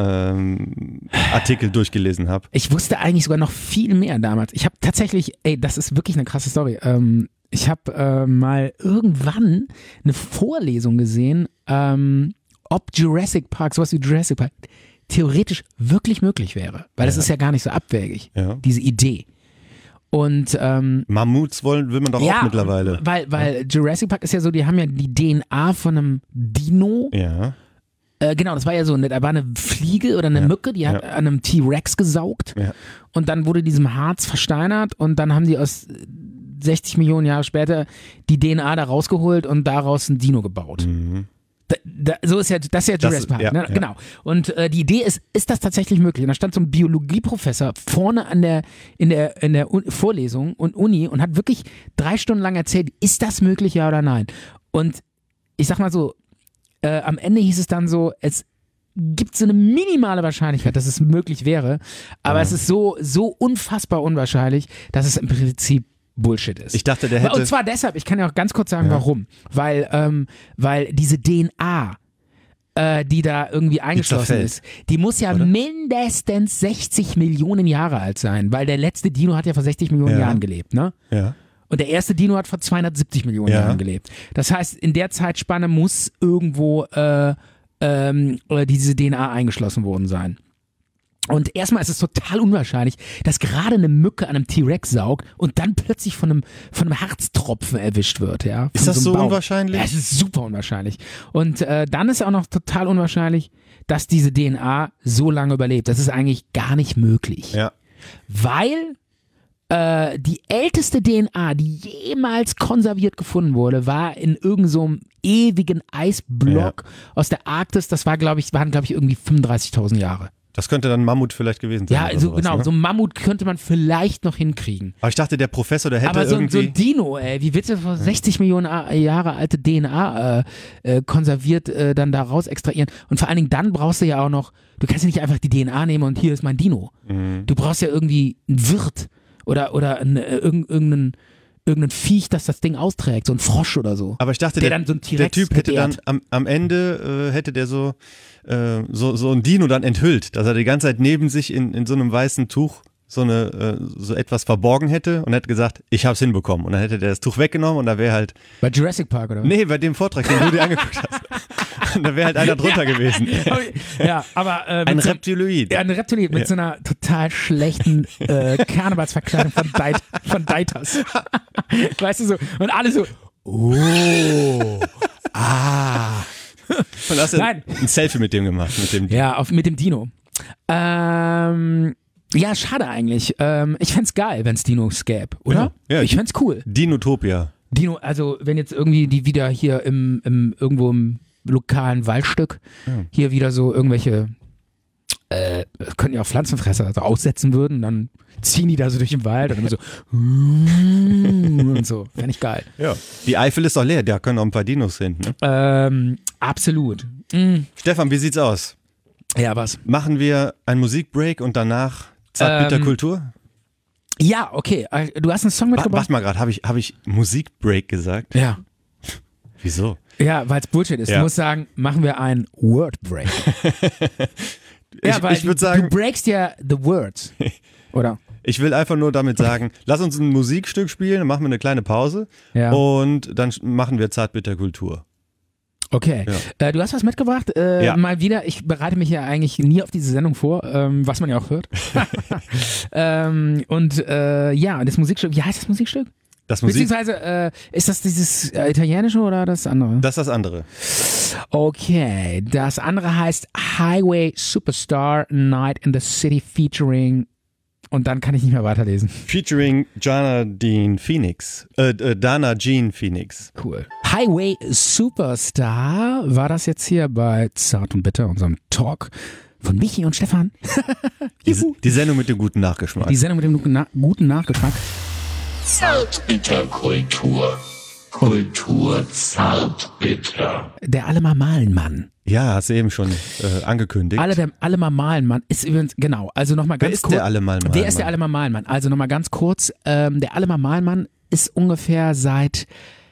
ähm, Artikel durchgelesen habe. Ich wusste eigentlich sogar noch viel mehr damals. Ich habe tatsächlich, ey, das ist wirklich eine krasse Story. Ähm, ich habe äh, mal irgendwann eine Vorlesung gesehen, ähm, ob Jurassic Park, sowas wie Jurassic Park, theoretisch wirklich möglich wäre. Weil das Ja. ist ja gar nicht so abwegig, Ja. diese Idee. Und ähm, Mammuts wollen, will man doch auch mittlerweile. Weil, weil Jurassic Park ist ja so, die haben ja die D N A von einem Dino. Ja. Äh, genau, das war ja so, ne, da war eine Fliege oder eine Ja, Mücke, die hat ja. an einem T-Rex gesaugt Ja. und dann wurde diesem Harz versteinert und dann haben die aus sechzig Millionen Jahre später die D N A da rausgeholt und daraus ein Dino gebaut. Mhm. Da, da, so ist ja, das ist ja Das Jurassic ist- Park, ja, ne? ja. Genau. Und äh, die Idee ist, ist das tatsächlich möglich? Und da stand so ein Biologieprofessor vorne an der, in der, in der Un- Vorlesung und Uni und hat wirklich drei Stunden lang erzählt, ist das möglich, ja oder nein? Und ich sag mal so, äh, am Ende hieß es dann so, es gibt so eine minimale Wahrscheinlichkeit, dass es möglich wäre, aber Ja. es ist so, so unfassbar unwahrscheinlich, dass es im Prinzip Bullshit ist. Ich dachte, der hätte. Und zwar deshalb, ich kann ja auch ganz kurz sagen, Ja. warum. Weil, ähm, weil diese D N A, äh, die da irgendwie eingeschlossen zerfällt. ist, die muss ja Oder? mindestens sechzig Millionen Jahre alt sein, weil der letzte Dino hat ja vor sechzig Millionen Ja. Jahren gelebt, ne? ja. Und der erste Dino hat vor zweihundertsiebzig Millionen Ja. Jahren gelebt. Das heißt, in der Zeitspanne muss irgendwo äh, ähm, äh, diese D N A eingeschlossen worden sein. Und erstmal ist es total unwahrscheinlich, dass gerade eine Mücke an einem T-Rex saugt und dann plötzlich von einem, von einem Harztropfen erwischt wird. Ja, Ist Von das einem so Baum. unwahrscheinlich? Ja, es ist super unwahrscheinlich. Und äh, dann ist auch noch total unwahrscheinlich, dass diese D N A so lange überlebt. Das ist eigentlich gar nicht möglich. Ja. Weil äh, die älteste D N A, die jemals konserviert gefunden wurde, war in irgendeinem so einem ewigen Eisblock aus der Arktis. Das war, glaube ich, waren, glaube ich, irgendwie fünfunddreißigtausend Jahre. Das könnte dann Mammut vielleicht gewesen sein. Ja, oder so, sowas, genau, ne? so ein Mammut könnte man vielleicht noch hinkriegen. Aber ich dachte, der Professor, der hätte Aber so, ein- so irgendwie... ein Dino, ey, wie willst du vor sechzig Millionen A- Jahre alte D N A äh, äh, konserviert äh, dann da raus extrahieren? Und vor allen Dingen dann brauchst du ja auch noch, du kannst ja nicht einfach die D N A nehmen und hier ist mein Dino. Mhm. Du brauchst ja irgendwie einen Wirt oder, oder ein, äh, irgend- irgendeinen irgendein Viech, das das Ding austrägt, so ein Frosch oder so. Aber ich dachte, Der der, dann so ein der T-Rex Typ hätte dann gebärt. am, am Ende, äh, hätte der so, äh, so, so ein Dino dann enthüllt, dass er die ganze Zeit neben sich in, in so einem weißen Tuch so eine, äh, so etwas verborgen hätte und hätte gesagt, ich hab's hinbekommen. Und dann hätte der das Tuch weggenommen und da wäre halt, Bei Jurassic Park, oder? nee, bei dem Vortrag, den du dir angeguckt hast, und da wäre halt einer drunter gewesen. Ja, aber äh, mit Ein so, Reptiloid. ja, ein Reptiloid mit Ja. so einer total schlechten äh, Karnevalsverkleidung von, Deit, von Deitas. Weißt du so? Und alle so, oh, ah. Und hast du Nein. ein Selfie mit dem gemacht, mit dem. Ja, auf, mit dem Dino. Ähm, ja, schade eigentlich. Ähm, ich fänd's geil, wenn's Dinos gäbe, oder? Ja, ja, ich die- fänd's cool. Dinotopia. Dino, also wenn jetzt irgendwie die wieder hier im, im irgendwo im lokalen Waldstück hier wieder so irgendwelche äh, könnten ja auch Pflanzenfresser also aussetzen würden, dann ziehen die da so durch den Wald und immer so und so. Fände ich geil. Ja. Die Eifel ist doch leer, da können auch ein paar Dinos hin. Ne? Ähm, absolut. Mhm. Stefan, wie sieht's aus? Ja, was? Machen wir einen Musikbreak und danach Zartbitterkultur? Ähm, Ja, okay. Äh, Du hast einen Song Wa- mitgebracht? Warte mal gerade, habe ich, hab ich Musikbreak gesagt? Ja. Wieso? Ja, weil es Bullshit ist. Ja. Du musst sagen, machen wir einen Wordbreak. ja, ich weil ich würde du, sagen, du breakst ja the words. Oder? ich will einfach nur damit sagen, lass uns ein Musikstück spielen, dann machen wir eine kleine Pause Ja. und dann sch- machen wir Zartbitterkultur. Okay. Ja. Äh, du hast was mitgebracht. Äh, Ja. Mal wieder. Ich bereite mich ja eigentlich nie auf diese Sendung vor, ähm, was man ja auch hört. ähm, und äh, ja, das Musikstück. Wie heißt das Musikstück? Das Musik, Beziehungsweise, äh, ist das dieses äh, italienische oder das andere? das ist das andere. Okay, das andere heißt Highway Superstar Night in the City featuring und dann kann ich nicht mehr weiterlesen. Featuring Jana Dean Phoenix. Äh, äh, Dana Jean Phoenix. Cool. Highway Superstar war das jetzt hier bei Zart und Bitter, unserem Talk von Michi und Stefan. Die, die Sendung mit dem guten Nachgeschmack. Die Sendung mit dem guten Na- guten Nachgeschmack. Zartbitterkultur. Kultur zartbitter. Der Allemal-Malen-Mann. Ja, hast du eben schon äh, angekündigt. Alle der Allemal-Malen-Mann ist übrigens, genau, also nochmal Wer ganz ist kurz. der Allemal-Malen-Mann? Wer ist der Allemal-Malen-Mann? Also nochmal ganz kurz, ähm, der Allemal-Malen-Mann ist ungefähr seit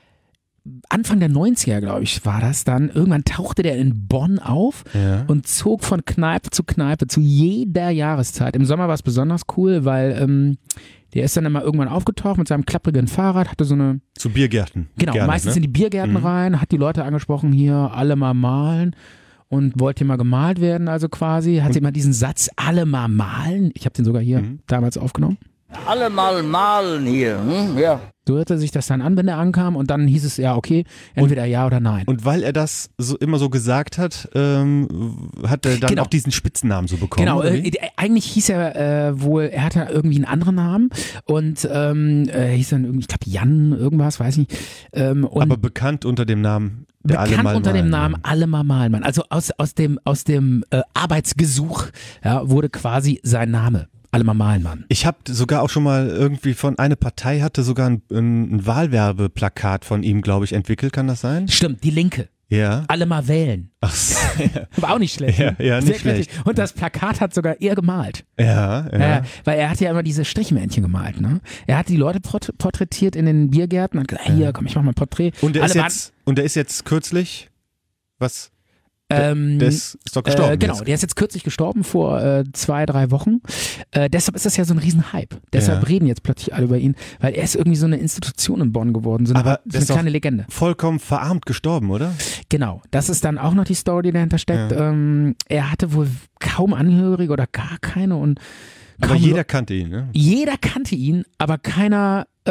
Anfang der neunziger, glaube ich, war das dann. Irgendwann tauchte der in Bonn auf Ja. und zog von Kneipe zu Kneipe zu jeder Jahreszeit. Im Sommer war es besonders cool, weil ähm, der ist dann immer irgendwann aufgetaucht mit seinem klapprigen Fahrrad, hatte so eine, Zu Biergärten. genau, Gerne, meistens ne? in die Biergärten rein, hat die Leute angesprochen, hier alle mal malen und wollte hier mal gemalt werden, also quasi, hat immer diesen Satz, alle mal malen, ich habe den sogar hier Mhm. damals aufgenommen. Alle mal malen hier, hm? Ja. So hörte sich das dann an, wenn er ankam und dann hieß es, ja okay, entweder ja oder nein. Und weil er das so immer so gesagt hat, ähm, hat er dann Genau. auch diesen Spitznamen so bekommen. Genau, oder äh, wie? äh, eigentlich hieß er äh, wohl, er hatte irgendwie einen anderen Namen und ähm, äh, hieß dann irgendwie, ich glaube Jan irgendwas, weiß nicht. Ähm, und Aber bekannt unter dem Namen der bekannt Allemal unter dem Malen. Namen Allemal Malmann. Also aus, aus dem, aus dem äh, Arbeitsgesuch ja, wurde quasi sein Name. Allemal Malmann. Ich habe sogar auch schon mal irgendwie von, eine Partei hatte sogar ein, ein, ein Wahlwerbeplakat von ihm, glaube ich, entwickelt, kann das sein? Stimmt, die Linke. Ja. Alle mal wählen. Ach so. War auch nicht schlecht. Ja, ne? ja, nicht Sehr schlecht. kreativ. Und das Plakat hat sogar er gemalt. Ja, ja. Ja. Weil er hat ja immer diese Strichmännchen gemalt. Ne? Er hat die Leute port porträtiert in den Biergärten und gesagt, hier, komm, ich mach mal ein Porträt. Und der Alle ist waren- jetzt, und der ist jetzt kürzlich, was? Ähm, Der ist, ist doch gestorben. Äh, genau, jetzt. der ist jetzt kürzlich gestorben, vor äh, zwei, drei Wochen. Äh, deshalb ist das ja so ein Riesenhype. Deshalb Ja. reden jetzt plötzlich alle über ihn, weil er ist irgendwie so eine Institution in Bonn geworden, so eine, Aber so der eine ist doch- kleine Legende. Vollkommen verarmt gestorben, oder? Genau, das ist dann auch noch die Story, die dahinter steckt. Ähm, er hatte wohl kaum Angehörige oder gar keine und Aber kaum jeder kannte ihn, ne? jeder kannte ihn, aber keiner äh,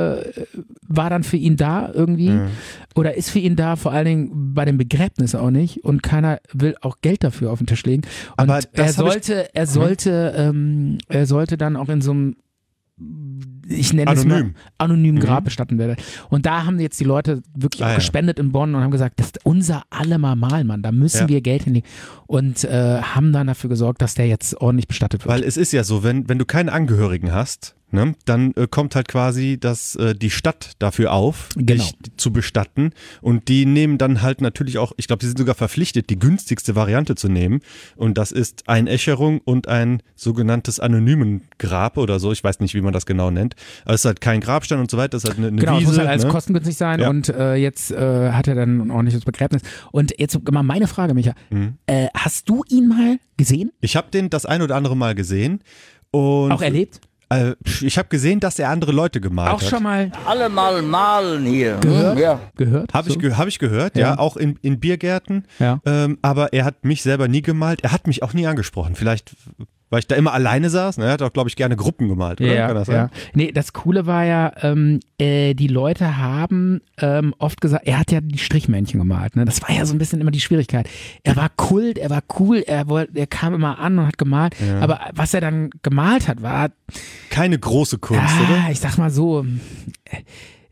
war dann für ihn da irgendwie Ja. oder ist für ihn da, vor allen Dingen bei dem Begräbnis auch nicht und keiner will auch Geld dafür auf den Tisch legen. Und Aber er das hab ich- sollte, er sollte, ähm, er sollte dann auch in so einem ich nenne Anonym. es mal anonym Mhm. Grab bestatten werde. Und da haben jetzt die Leute wirklich Ah, auch ja. gespendet in Bonn und haben gesagt, das ist unser Allemal Malmann, da müssen Ja. wir Geld hinlegen und äh, haben dann dafür gesorgt, dass der jetzt ordentlich bestattet wird. Weil es ist ja so, wenn, wenn du keine Angehörigen hast, ne, dann äh, kommt halt quasi das, äh, die Stadt dafür auf, Genau. dich zu bestatten. Und die nehmen dann halt natürlich auch, ich glaube, die sind sogar verpflichtet, die günstigste Variante zu nehmen. Und das ist Einäscherung und ein sogenanntes anonymen Grab oder so. Ich weiß nicht, wie man das genau nennt. Aber es ist halt kein Grabstein und so weiter, es ist halt eine, eine Genau, es Wiese. muss halt alles ne? kostengünstig sein Ja. und äh, jetzt äh, hat er dann ein ordentliches Begräbnis. Und jetzt mal meine Frage, Micha. Mhm. Äh, hast du ihn mal gesehen? Ich habe den das ein oder andere Mal gesehen. Und Auch erlebt? Äh, ich habe gesehen, dass er andere Leute gemalt Auch hat. schon mal Alle mal malen hier. hm? gehört? Ja. Gehört? Habe ich, So? ge hab ich gehört, ja, Ja. auch in, in Biergärten. Ja. Ähm, aber er hat mich selber nie gemalt. Er hat mich auch nie angesprochen. Vielleicht, weil ich da immer alleine saß. Ne? Er hat auch, glaube ich, gerne Gruppen gemalt, oder? Ja, Kann das ja. sein? Nee, das Coole war ja, ähm, äh, die Leute haben ähm, oft gesagt, er hat ja die Strichmännchen gemalt. Ne? Das war ja so ein bisschen immer die Schwierigkeit. Er war Kult, er war cool, er, wollt, er kam immer an und hat gemalt. Ja. Aber was er dann gemalt hat, war, Keine große Kunst, oder? ah, ich sag mal so, äh,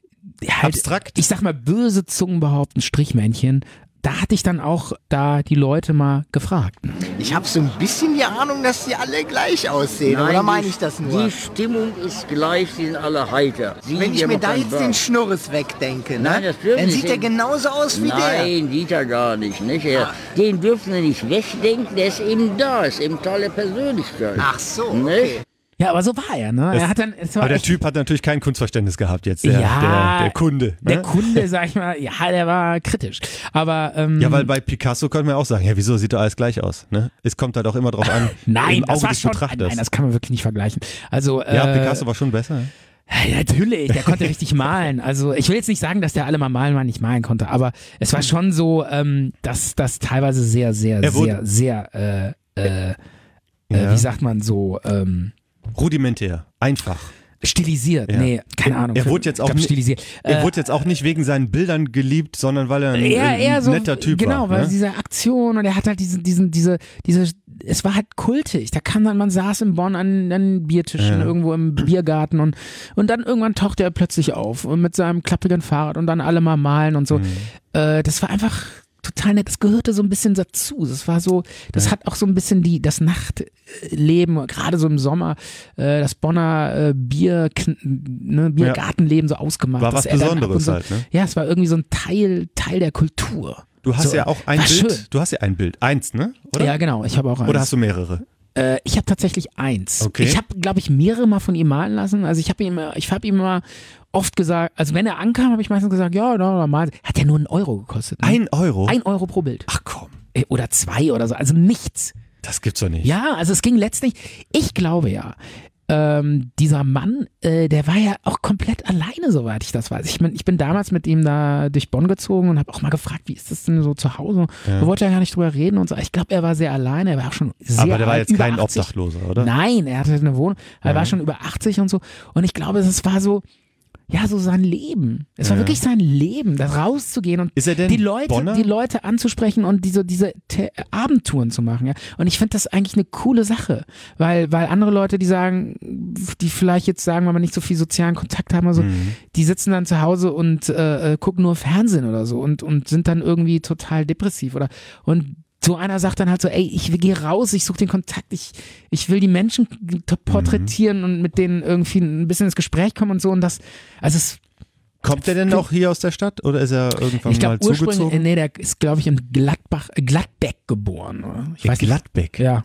halt, Abstrakt? ich sag mal, böse Zungen behaupten Strichmännchen. Da hatte ich dann auch da die Leute mal gefragt. Ich habe so ein bisschen die Ahnung, dass die alle gleich aussehen, Nein, oder meine die- ich das nur? Die Stimmung ist gleich, die sind alle heiter. Sie, Wenn die ich haben mir auch da keinen jetzt Bart. den Schnurres wegdenke, ne? Nein, das dürfen dann Sie sieht er nicht. genauso aus wie der. Nein, sieht er gar nicht. nicht? Er, Den dürfen Sie nicht wegdenken, der ist eben da, ist eben tolle Persönlichkeit. Ach so, Nicht? okay. Ja, aber so war er, ne? Das- Er hat dann, es war Aber der echt- Typ hat natürlich kein Kunstverständnis gehabt jetzt, der, Ja, der, der Kunde. Ne? Der Kunde, sag ich mal, ja, der war kritisch. Aber ähm, Ja, weil bei Picasso könnte man ja auch sagen, ja, wieso sieht doch alles gleich aus? Ne? Es kommt halt auch immer drauf an, nein, im das Auge war des schon, Betrachters. nein, das kann man wirklich nicht vergleichen. Also ja, äh, Picasso war schon besser. ja, natürlich, der konnte richtig malen. Also ich will jetzt nicht sagen, dass der alle mal malen mal nicht malen konnte, aber es war schon so, ähm, dass das teilweise sehr, sehr, Er sehr, wurde- sehr, äh, äh, äh, Ja. wie sagt man so, ähm, Rudimentär, einfach. stilisiert. Ja. Nee, keine Ahnung. Er wurde jetzt ich auch glaub, ni- stilisiert. Er Äh, wurde jetzt auch nicht wegen seinen Bildern geliebt, sondern weil er ein, eher, ein eher so, netter Typ genau, war. weil ne? diese Aktion und er hat halt diesen, diesen, diese, diese, es war halt kultig. Da kam dann, man saß in Bonn an, an Biertischen Ja. irgendwo im Biergarten und, und dann irgendwann tauchte er plötzlich auf und mit seinem klapprigen Fahrrad und dann alle mal malen und so. Mhm. Äh, das war einfach total nett. Das gehörte so ein bisschen dazu. Das war so, das Ja. hat auch so ein bisschen die, das Nachtleben, gerade so im Sommer, äh, das Bonner äh, Bier, ne, Biergartenleben so ausgemacht. War dass was er dann ab und Besonderes so, halt, ne? Ja, es war irgendwie so ein Teil, Teil der Kultur. Du hast So, ja auch ein war Bild. schön. Du hast ja ein Bild. Eins, ne? Oder? Ja, genau. Ich habe auch eins. Oder hast du mehrere? Äh, ich habe tatsächlich eins. Okay. Ich habe, glaube ich, mehrere mal von ihm malen lassen. Also ich habe ihm, ich habe ihm immer oft gesagt, also wenn er ankam, habe ich meistens gesagt, ja, da mal. Hat ja nur einen Euro gekostet. Ne? Ein Euro? Ein Euro pro Bild. Ach komm, Äh, Oder zwei oder so. Also nichts. das gibt's doch nicht. Ja, also es ging letztlich, ich glaube ja, ähm, dieser Mann, äh, der war ja auch komplett alleine, soweit ich das weiß. Ich bin, ich bin damals mit ihm da durch Bonn gezogen und habe auch mal gefragt, wie ist das denn so zu Hause? Ja. Wir wollten ja gar nicht drüber reden und so. Ich glaube, er war sehr alleine, er war auch schon sehr Aber der war alt, jetzt über kein achtzig. Obdachloser, oder? Nein, er hatte eine Wohnung, er Ja. war schon über achtzig und so. Und ich glaube, es war so, ja, so sein Leben. Es war Ja. wirklich sein Leben, da rauszugehen und Ist er denn die Leute, Bonner? die Leute anzusprechen und diese, diese Te- Abendtouren zu machen, ja. Und ich finde das eigentlich eine coole Sache, weil, weil andere Leute, die sagen, die vielleicht jetzt sagen, weil wir nicht so viel sozialen Kontakt haben oder so, Mhm. die sitzen dann zu Hause und äh, äh, gucken nur Fernsehen oder so und, und sind dann irgendwie total depressiv oder, und so einer sagt dann halt so, ey, ich gehe raus, ich suche den Kontakt, ich, ich will die Menschen porträtieren und mit denen irgendwie ein bisschen ins Gespräch kommen und so und das, also es Kommt der denn auch hier aus der Stadt oder ist er irgendwann ich mal glaube ursprünglich, äh, zugezogen? nee, der ist glaube ich in Gladbach, äh, Gladbeck geboren. Oder? Ich In weiß nicht. Gladbeck. Ja,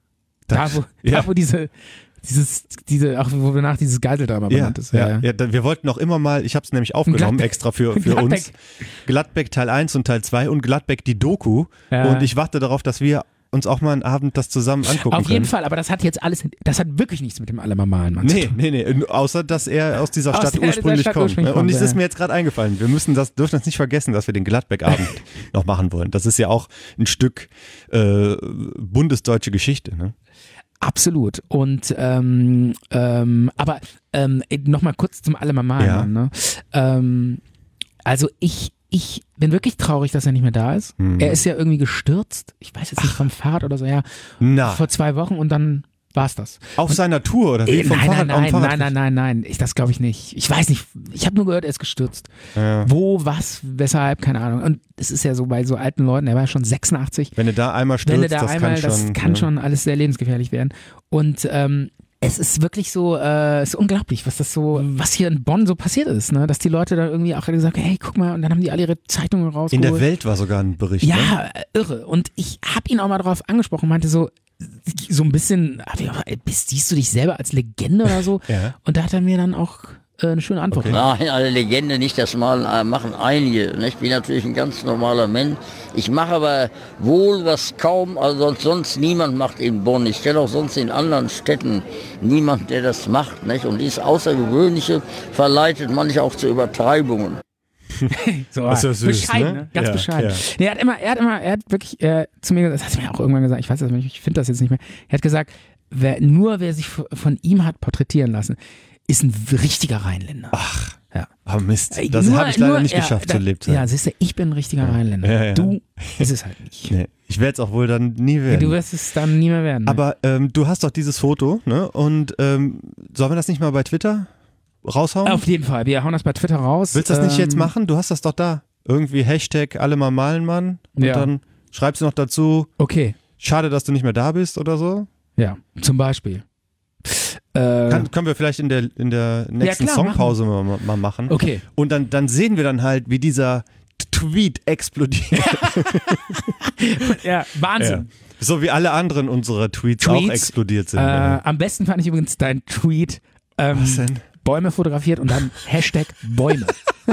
da Das- wo, ja. da wo diese, dieses, diese, auch wo danach dieses Geiseldrama Ja, benannt ist. ja, ja. da- wir wollten auch immer mal, ich habe es nämlich aufgenommen Gladbeck. extra für, für Gladbeck. uns, Gladbeck Teil eins und Teil zwei und Gladbeck die Doku Ja. und ich warte darauf, dass wir uns auch mal einen Abend das zusammen angucken Auf können. jeden Fall, aber das hat jetzt alles, das hat wirklich nichts mit dem Allemal-Malen zu Nee, tun. nee, nee, außer dass er aus dieser Aus Stadt der- dieser ursprünglich Stadt kommt. ursprünglich ne? Und kommt, es ist ja. mir jetzt gerade eingefallen, wir müssen das, dürfen das nicht vergessen, dass wir den Gladbeck-Abend noch machen wollen. Das ist ja auch ein Stück äh, bundesdeutsche Geschichte. Ne? Absolut. Und ähm, ähm, aber ähm, nochmal kurz zum Allemal-Malen. Ja. Ne? Ähm, also ich Ich bin wirklich traurig, dass er nicht mehr da ist. Hm. Er ist ja irgendwie gestürzt. Ich weiß jetzt nicht, vom Fahrrad oder so, ja. Na, Vor zwei Wochen und dann war's das. Auf seiner Tour oder wie? Äh, Vom nein, Fahrrad, nein, am nein, Fahrrad nein, nein, nein, nein, ich, das glaube ich nicht. Ich weiß nicht, ich habe nur gehört, er ist gestürzt. Ja. Wo, was, weshalb, keine Ahnung. Und es ist ja so bei so alten Leuten, er war ja schon sechsundachtzig. Wenn du da einmal stürzt, Wenn du da das einmal, kann schon, das kann ne? schon alles sehr lebensgefährlich werden. Und ähm, es ist wirklich so, äh, es ist unglaublich, was das so, was hier in Bonn so passiert ist, ne? Dass die Leute da irgendwie auch gesagt haben, hey, guck mal, und dann haben die alle ihre Zeitungen In rausgeholt. der Welt war sogar ein Bericht. Ne? Ja, irre. Und ich habe ihn auch mal darauf angesprochen, meinte so, so ein bisschen, bist, siehst du dich selber als Legende oder so? Ja. Und da hat er mir dann auch äh, eine schöne Antwort Okay. gegeben. Nein, eine Legende nicht, das mal äh, machen einige. Ne? Ich bin natürlich ein ganz normaler Mensch. Ich mache aber wohl, was kaum, also sonst niemand macht in Bonn. Ich kenne auch sonst in anderen Städten niemand, der das macht. Nicht? Und dieses Außergewöhnliche verleitet manche auch zu Übertreibungen. So, Das ist ja süß, bescheiden, ne? ne? Ganz Ja, bescheiden. ja. Nee, er hat immer, er hat immer, er hat wirklich äh, zu mir gesagt, das hat er mir auch irgendwann gesagt, ich weiß das nicht, ich finde das jetzt nicht mehr. Er hat gesagt, wer, nur wer sich f- von ihm hat porträtieren lassen, ist ein richtiger Rheinländer. Ach, Ja. oh Mist. Ey, Das nur- habe ich leider nur- nicht ja, geschafft da, zu Lebzeiten. Ja, siehst du, ich bin ein richtiger Rheinländer. Ja, ja. Du ist es halt nicht. Nee, ich werde es auch wohl dann nie Ja, werden. du wirst es dann nie mehr werden. Ne? Aber ähm, du hast doch dieses Foto, ne? Und ähm, sollen wir das nicht mal bei Twitter raushauen? Auf jeden Fall, wir hauen das bei Twitter raus. Willst du das nicht Ähm, jetzt machen? Du hast das doch da. Irgendwie Hashtag alle mal malen, Mann. Und Ja. dann schreibst du noch dazu, Okay, schade, dass du nicht mehr da bist oder so. ja, zum Beispiel. Äh, Kann, können wir vielleicht in der, in der nächsten klar, Songpause mal, mal machen. okay. Und dann, dann sehen wir dann halt, wie dieser Tweet explodiert. Ja, Wahnsinn. So wie alle anderen unserer Tweets, auch Tweets, explodiert sind. Äh, ja. am besten fand ich übrigens dein Tweet. Ähm, Was denn? Bäume fotografiert und dann Hashtag Bäume.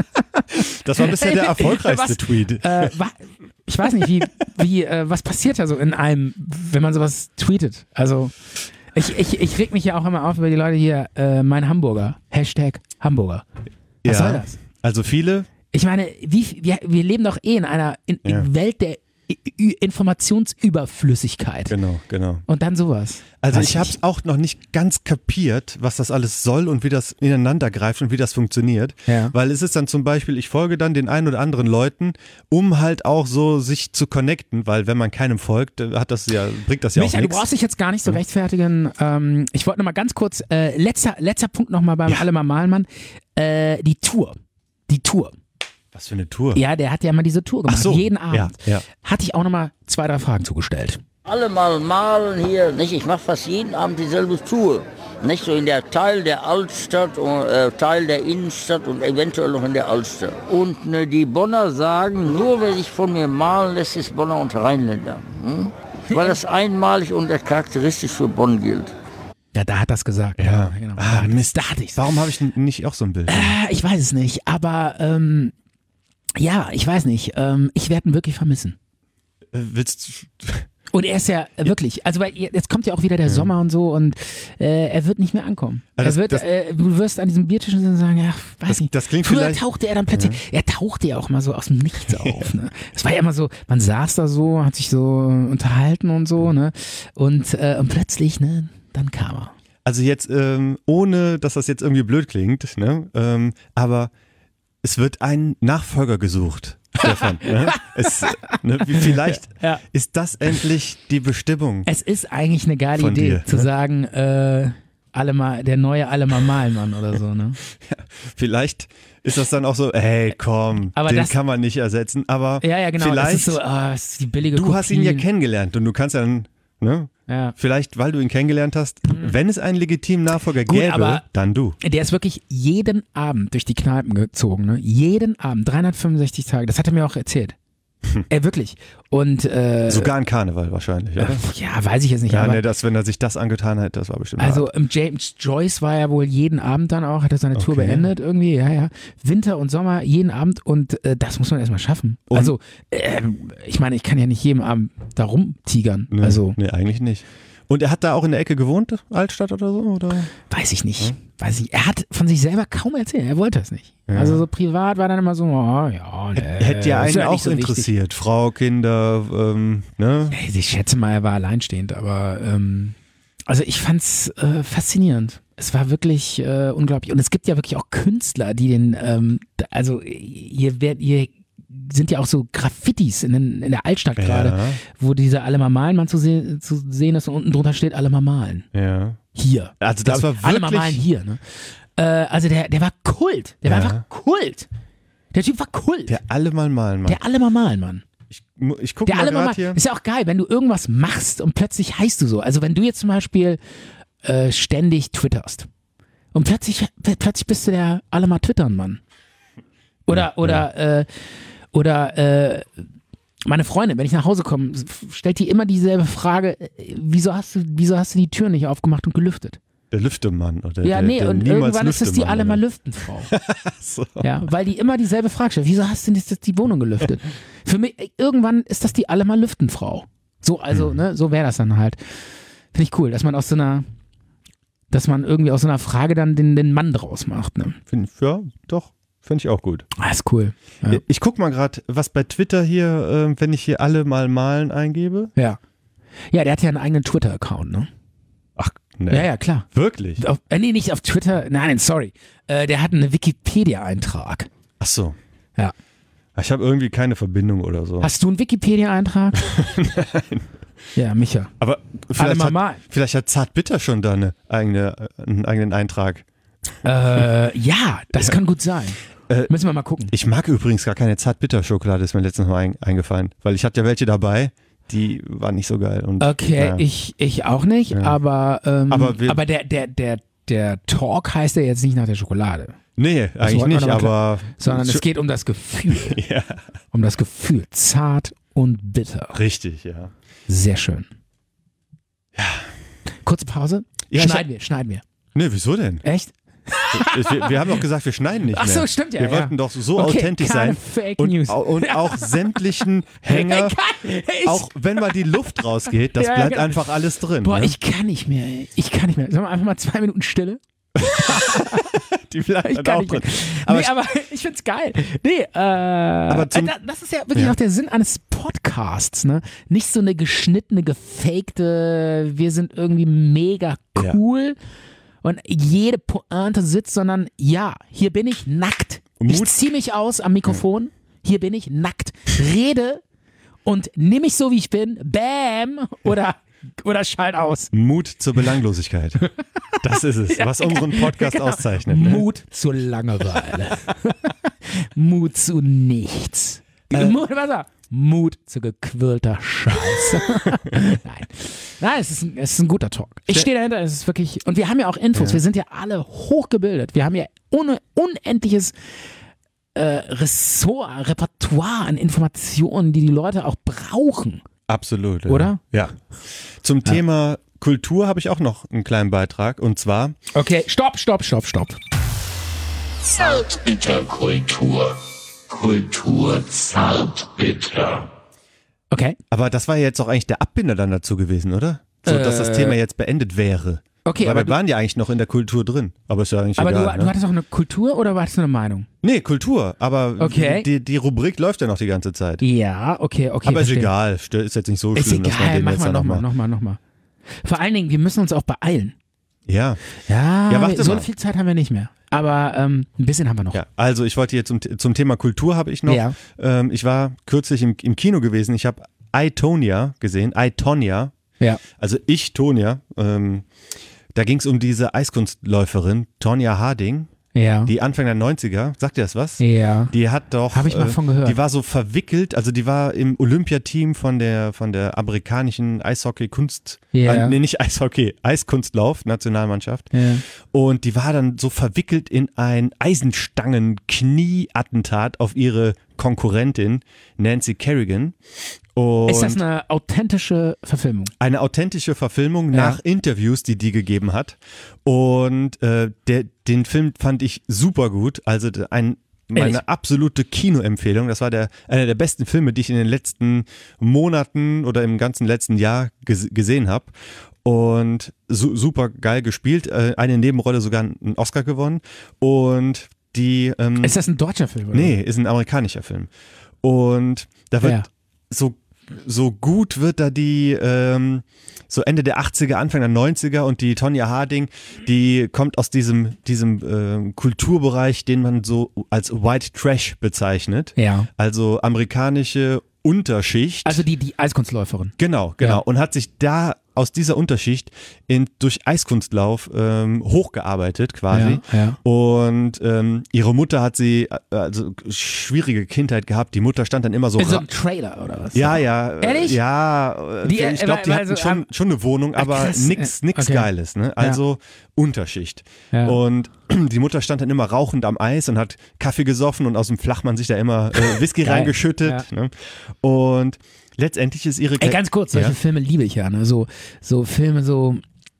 Das war bisher der erfolgreichste Was? Tweet. äh, wa- ich weiß nicht, wie, wie äh, was passiert da so in einem, wenn man sowas tweetet? Also ich, ich, ich reg mich ja auch immer auf über die Leute hier, äh, mein Hamburger, Hashtag Hamburger. Was soll das? Also viele, Ich meine, wie, wir, wir leben doch eh in einer in, in Ja. Welt der I- I- Informationsüberflüssigkeit. genau, genau. Und dann sowas. Also Weiß ich habe es auch noch nicht ganz kapiert, was das alles soll und wie das ineinander greift und wie das funktioniert. Ja. Weil es ist dann zum Beispiel, ich folge dann den ein oder anderen Leuten, um halt auch so sich zu connecten, weil wenn man keinem folgt, äh, hat das ja, bringt das ja Michael, auch du nichts. brauchst dich jetzt gar nicht so rechtfertigen. Ähm, ich wollte noch mal ganz kurz, äh, letzter, letzter Punkt nochmal beim Ja. Allemal Malmann. Äh, die Tour. Die Tour. Was für eine Tour. Ja, der hat ja mal diese Tour gemacht. Ach so, Jeden Abend. ja, ja. Hatte ich auch nochmal zwei, drei Fragen zugestellt. Alle mal malen hier, nicht? Ich mache fast jeden Abend dieselbe Tour. Nicht so in der Teil der Altstadt, und, äh, Teil der Innenstadt und eventuell noch in der Altstadt. Und ne, die Bonner sagen, nur wer sich von mir malen lässt, ist Bonner und Rheinländer. Hm? Weil das einmalig und charakteristisch für Bonn gilt. Ja, da hat das gesagt. Ja. genau. Ah, da, Mist. da hatte ich's. Warum habe ich n- nicht auch so ein Bild? Äh, ich weiß es nicht, aber ähm, ja, ich weiß nicht. Ähm, ich werde ihn wirklich vermissen. Äh, willst du, Und er ist ja äh, wirklich, also weil jetzt kommt ja auch wieder der Sommer und so und äh, er wird nicht mehr ankommen. Ja, das- er wird, das- äh, du wirst an diesem Biertisch sitzen und sagen, ja, weiß Das- nicht. das klingt Früher vielleicht- tauchte er dann plötzlich, er tauchte ja auch mal so aus dem Nichts auf. Ne? Es war ja immer so, man saß da so, hat sich so unterhalten und so, ne? Und, äh, und plötzlich, ne, dann kam er. Also jetzt, ähm, ohne dass das jetzt irgendwie blöd klingt, ne? ähm, aber es wird ein Nachfolger gesucht, Stefan. ne? Es, ne? Wie, vielleicht Ja. ist das endlich die Bestimmung. Es ist eigentlich eine geile Von Idee, dir, zu ne? sagen, äh, alle mal, der neue alle mal Malmann oder so, ne? Vielleicht ist das dann auch so, hey, komm, Aber den das- kann man nicht ersetzen, aber Ja, ja, genau. vielleicht, das ist so, ah, das ist die billige du hast ihn ja Kopie. kennengelernt und du kannst ja dann, ne? Ja. Vielleicht, weil du ihn kennengelernt hast, wenn es einen legitimen Nachfolger Gut, gäbe, aber- dann du. Der ist wirklich jeden Abend durch die Kneipen gezogen, ne? Jeden Abend, dreihundertfünfundsechzig Tage. Das hat er mir auch erzählt. Er wirklich. Und äh, Sogar ein Karneval wahrscheinlich, oder? ja, weiß ich jetzt nicht. Ja, aber nee, das, wenn er sich das angetan hat, das war bestimmt also hart. ähm, James Joyce war ja wohl jeden Abend dann auch, hat er seine Tour Okay. beendet irgendwie, ja, ja. Winter und Sommer jeden Abend und äh, das muss man erstmal schaffen. Und- also, äh, ich meine, ich kann ja nicht jeden Abend da rumtigern. Nee, Also, nee, eigentlich nicht. Und er hat da auch in der Ecke gewohnt, Altstadt oder so? Oder? weiß ich nicht. Weiß ich. Er hat von sich selber kaum erzählt. Er wollte es nicht. Also so privat war dann immer so, oh, ja, ne, Hätte ja ist einen auch nicht so wichtig. interessiert. Frau, Kinder, ähm, ne? Ich schätze mal, er war alleinstehend, aber ähm, also ich fand's äh, faszinierend. Es war wirklich äh, unglaublich. Und es gibt ja wirklich auch Künstler, die den, ähm, also hier, werd, hier sind ja auch so Graffitis in, den, in der Altstadt gerade, Ja. wo dieser Alle mal malen Mann zu, se zu sehen ist und unten drunter steht Alle mal malen. Ja. Hier. Also das Glaub war ich. Alle mal wirklich- malen hier. Ne? Äh, also der, der war Kult. Der war Ja. einfach Kult. Der Typ war Kult. Der alle mal malen, Mann. Der Alle mal malen Mann. Ich, ich guck Der mal alle mal gerade hier. ist ja auch geil, wenn du irgendwas machst und plötzlich heißt du so. Also wenn du jetzt zum Beispiel äh, ständig twitterst und plötzlich plötzlich bist du der alle mal twittern Mann. Oder oder äh, oder äh, meine Freundin, wenn ich nach Hause komme, stellt die immer dieselbe Frage: äh, Wieso hast du wieso hast du die Tür nicht aufgemacht und gelüftet? Der Lüftemann. Oder Ja, der, nee, der und niemals irgendwann ist es die Lüftemann, alle mal oder? Lüftenfrau. So. Ja, weil die immer dieselbe Frage stellt. Wieso hast du denn jetzt die Wohnung gelüftet? Für mich, irgendwann ist das die alle mal Lüftenfrau. So, also, Hm. ne, so wäre das dann halt. Finde ich cool, dass man aus so einer, dass man irgendwie aus so einer Frage dann den, den Mann draus macht, ne? Find, ja, doch. Finde ich auch gut. Ah, ist cool. Ja. Ich guck mal gerade, was bei Twitter hier, äh, wenn ich hier alle mal malen eingebe. Ja, ja der hat ja einen eigenen Twitter-Account, ne? Ach, ne. Ja, ja, klar. Wirklich? Auf, äh, nee, nicht auf Twitter, nein, nein, sorry. Äh, der hat einen Wikipedia-Eintrag. Ach so. Ja. Ich habe irgendwie keine Verbindung oder so. Hast du einen Wikipedia-Eintrag? Nein. Ja, Micha. Aber Alle vielleicht mal hat, malen. vielleicht hat Zartbitter schon da eine eigene, einen eigenen Eintrag. Äh, ja, das kann gut sein. Äh, Müssen wir mal gucken. Ich mag übrigens gar keine Zartbitter-Schokolade, ist mir letztens mal ein, eingefallen. Weil ich hatte ja welche dabei, die waren nicht so geil. Und, Okay, ja. ich, ich auch nicht, Ja. aber, ähm, Aber aber, wir- der, der, der, der Talk heißt ja jetzt nicht nach der Schokolade, Nee, eigentlich wollten wir nicht, noch mal aber. sondern es Scho- geht um das Gefühl. Ja, Um das Gefühl. Zart und bitter. richtig, ja. Sehr schön. Ja. Kurze Pause. Ja, ich schneiden wir, schneiden wir. Nee, wieso denn? Echt? wir, wir haben doch gesagt, wir schneiden nicht Ach so, mehr. stimmt ja, Wir ja. wollten doch so Okay, authentisch keine sein. Fake und, News. au- Und auch sämtlichen Hänger, Egal, ich, auch wenn mal die Luft rausgeht, das Ja, ja, bleibt genau. einfach alles drin. boah, ne? ich kann nicht mehr, ey. Ich kann nicht mehr. Sollen wir einfach mal zwei Minuten Stille? die bleibt Ich dann kann auch nicht mehr. drin. Aber nee, aber ich find's geil. Nee, äh, aber zum- das ist ja wirklich Ja. auch der Sinn eines Podcasts, ne? Nicht so eine geschnittene, gefakte, wir sind irgendwie mega cool und jede Pointe sitzt, sondern ja, hier bin ich nackt. Ich Mut- zieh mich aus am Mikrofon, hier bin ich nackt. Rede und nimm mich so, wie ich bin, bam, oder, oder schalt aus. Mut zur Belanglosigkeit. Das ist es, was unseren Podcast Genau. auszeichnet. Ne? Mut zur Langeweile. Mut zu nichts. Äh. Mut, was er? Mut zu gequirlter Scheiße. Nein. Nein, es ist, ein, es ist ein guter Talk. Ich stehe dahinter, es ist wirklich, und wir haben ja auch Infos, wir sind ja alle hochgebildet. Wir haben ja un, unendliches äh, Ressort, Repertoire an Informationen, die die Leute auch brauchen. Absolut. Ja. Oder? Ja. Zum Thema Kultur habe ich auch noch einen kleinen Beitrag und zwar Okay, stopp, stopp, stopp, stopp. Zartbitterkultur. Kultur zartbitter. Okay. Aber das war ja jetzt auch eigentlich der Abbinder dann dazu gewesen, oder? So, dass das Äh, Thema jetzt beendet wäre. Okay, Weil aber wir du, waren ja eigentlich noch in der Kultur drin. Aber ist ja eigentlich aber egal. du, ne? du hattest auch eine Kultur oder hattest du eine Meinung? Nee, Kultur. Aber Okay. die, die Rubrik läuft ja noch die ganze Zeit. Ja, okay, okay. aber ist verstehe. egal. Stö- Ist jetzt nicht so Ist schlimm, dass man egal, den mach jetzt mal dann nochmal, nochmal. nochmal, nochmal. Vor allen Dingen, wir müssen uns auch beeilen. Ja. Ja, Ja, warte so mal. viel Zeit haben wir nicht mehr. Aber ähm, ein bisschen haben wir noch. Ja, also ich wollte hier zum, zum Thema Kultur habe ich noch. Ja. Ähm, ich war kürzlich im, im Kino gewesen. Ich habe I, Tonya gesehen. I, Tonya. Ja. Also ich, Tonya. Ähm, da ging es um diese Eiskunstläuferin, Tonya Harding, Ja. die Anfang der neunziger. Sagt ihr das was? ja. Die hat doch. Hab ich mal von gehört. Die war so verwickelt, also die war im Olympiateam von der von der amerikanischen Eishockey-Kunst. Ja. Äh, nee, nicht Eishockey, Eiskunstlauf, Nationalmannschaft. Ja. Und die war dann so verwickelt in ein Eisenstangen-Knie-Attentat auf ihre Konkurrentin Nancy Kerrigan. Und Ist das eine authentische Verfilmung? eine authentische Verfilmung Ja. nach Interviews, die die gegeben hat. Und äh, der, den Film fand ich super gut. Also d- ein, meine Ehrlich? absolute Kinoempfehlung. Das war der, einer der besten Filme, die ich in den letzten Monaten oder im ganzen letzten Jahr ges gesehen habe. Und su super geil gespielt. Äh, eine Nebenrolle sogar einen Oscar gewonnen. Und die ähm, Ist das ein deutscher Film? Oder? Nee, ist ein amerikanischer Film. Und da wird Ja. so so gut wird da die ähm, so Ende der achtziger, Anfang der neunziger und die Tonya Harding, die kommt aus diesem, diesem äh, Kulturbereich, den man so als White Trash bezeichnet. Ja. Also amerikanische Unterschicht. Also die, die Eiskunstläuferin. Genau, genau. Ja. Und hat sich da aus dieser Unterschicht in, durch Eiskunstlauf ähm, hochgearbeitet quasi. Ja, ja. Und ähm, ihre Mutter hat sie, äh, also schwierige Kindheit gehabt. Die Mutter stand dann immer so. In so ra- einem Trailer oder was? ja, ja. äh, Ehrlich? Ja, äh, Die, ich glaube, die weil- hatten also, schon, ähm, schon eine Wohnung, aber krass. nix, nix Okay. Geiles. Ne? Also Unterschicht. Ja. Und die Mutter stand dann immer rauchend am Eis und hat Kaffee gesoffen und aus dem Flachmann sich da immer äh, Whisky Geil. reingeschüttet. Ne? Und letztendlich ist ihre Ey, ganz kurz, solche Ja. Filme liebe ich ja, ne? So, so Filme, so,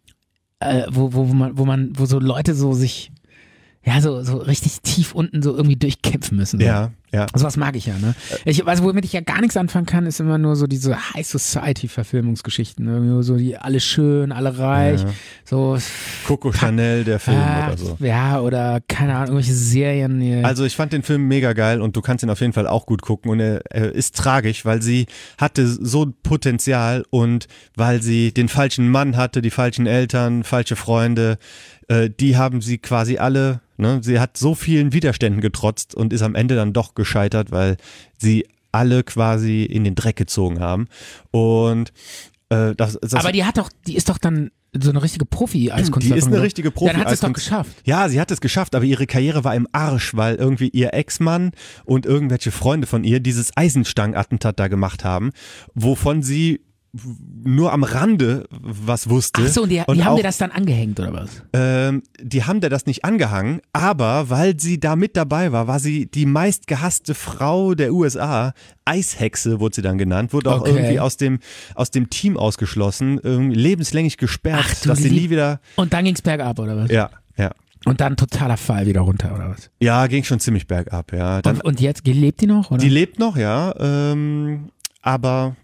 äh, wo, wo, wo man, wo man, wo so Leute so sich, ja, so, so richtig tief unten so irgendwie durchkämpfen müssen. So. Ja, ja. Also was mag ich ja, ne? Ich, also womit ich ja gar nichts anfangen kann, ist immer nur so diese High Society Verfilmungsgeschichten. Irgendwie so die alle schön, alle reich, Ja. so. Coco Chanel, der Film Ah, oder so. Ja, oder keine Ahnung, irgendwelche Serien. Die, Also ich fand den Film mega geil und du kannst ihn auf jeden Fall auch gut gucken und er, er ist tragisch, weil sie hatte so Potenzial und weil sie den falschen Mann hatte, die falschen Eltern, falsche Freunde, äh, die haben sie quasi alle, ne? Sie hat so vielen Widerständen getrotzt und ist am Ende dann doch gescheitert, weil sie alle quasi in den Dreck gezogen haben und äh, das, das aber die hat doch, die ist doch dann so eine richtige Profi-Eiskunstlerin. Die ist eine richtige Profi. Dann hat sie es doch Eiskunst- geschafft. Ja, sie hat es geschafft, aber ihre Karriere war im Arsch, weil irgendwie ihr Ex-Mann und irgendwelche Freunde von ihr dieses Eisenstangenattentat da gemacht haben, wovon sie nur am Rande was wusste. Ach so, und die, und die haben auch, dir das dann angehängt, oder was? ähm, die haben der das nicht angehangen, aber weil sie da mit dabei war, war sie die meistgehasste Frau der U S A. Eishexe wurde sie dann genannt, wurde auch Okay. irgendwie aus dem, aus dem Team ausgeschlossen, irgendwie lebenslänglich gesperrt, Ach, du dass sie lieb- nie wieder, Und dann ging's bergab, oder was? ja, ja. Und dann totaler Fall wieder runter, oder was? Ja, ging schon ziemlich bergab, ja. Dann, Und, und jetzt, lebt die noch, oder? die lebt noch, ja, ähm, aber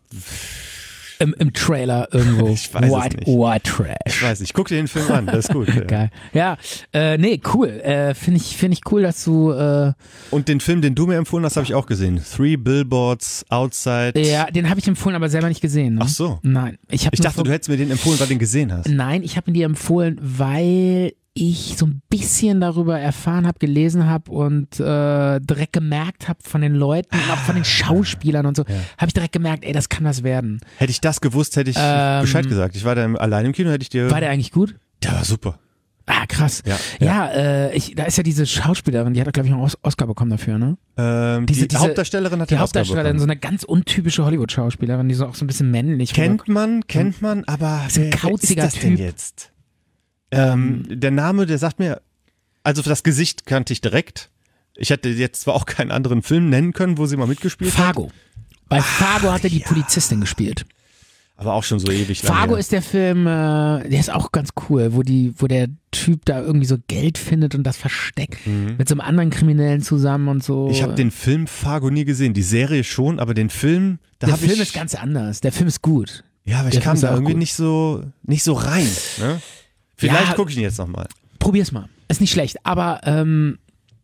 Im, Im Trailer irgendwo. Ich weiß es White, nicht. White Trash. ich weiß nicht, guck dir den Film an, das ist gut. ja. Geil. Ja, äh, nee, cool. Äh, Finde ich, find ich cool, dass du, äh, Und den Film, den du mir empfohlen hast, habe ich auch gesehen. Three Billboards Outside. ja, den habe ich empfohlen, aber selber nicht gesehen. Ne? Ach so. Nein. Ich, hab Ich nur dachte, so, du hättest mir den empfohlen, weil du den gesehen hast. Nein, ich habe ihn dir empfohlen, weil ich so ein bisschen darüber erfahren habe, gelesen habe und äh, direkt gemerkt habe von den Leuten und auch von den Schauspielern und so, habe ich direkt gemerkt, ey, das kann was werden. Hätte ich das gewusst, hätte ich Ähm, Bescheid gesagt. Ich war da im, allein im Kino, hätte ich dir... War der eigentlich gut? Der war super. Ah, krass. Ja, Ja, äh, ich, da ist ja diese Schauspielerin, die hat, glaube ich, noch einen Os- Oscar bekommen dafür, ne? Ähm, Diese- die diese- Hauptdarstellerin hat Die den Oscar Hauptdarstellerin, so bekommen. eine ganz untypische Hollywood-Schauspielerin, die so auch so ein bisschen männlich Kennt man, kennt man, aber Ist ein wer, wer kauziger ist das denn Typ. jetzt? Ähm, der Name, der sagt mir, also für das Gesicht kannte ich direkt. Ich hätte jetzt zwar auch keinen anderen Film nennen können, wo sie mal mitgespielt hat, Fargo. Bei Fargo hat er die Polizistin gespielt. aber auch schon so ewig lange. Fargo her. ist der Film, äh, der ist auch ganz cool, wo die, wo der Typ da irgendwie so Geld findet und das versteckt mit so einem anderen Kriminellen zusammen und so. Mhm. Ich habe den Film Fargo nie gesehen, die Serie schon, aber den Film, da der habe Film ich, ist ganz anders. Der Film ist gut. ja, aber ich der kam Film ist da auch irgendwie gut. nicht so, nicht so rein. Ne? Vielleicht Ja. gucke ich ihn jetzt nochmal. Probier's mal. Ist nicht schlecht, aber ähm,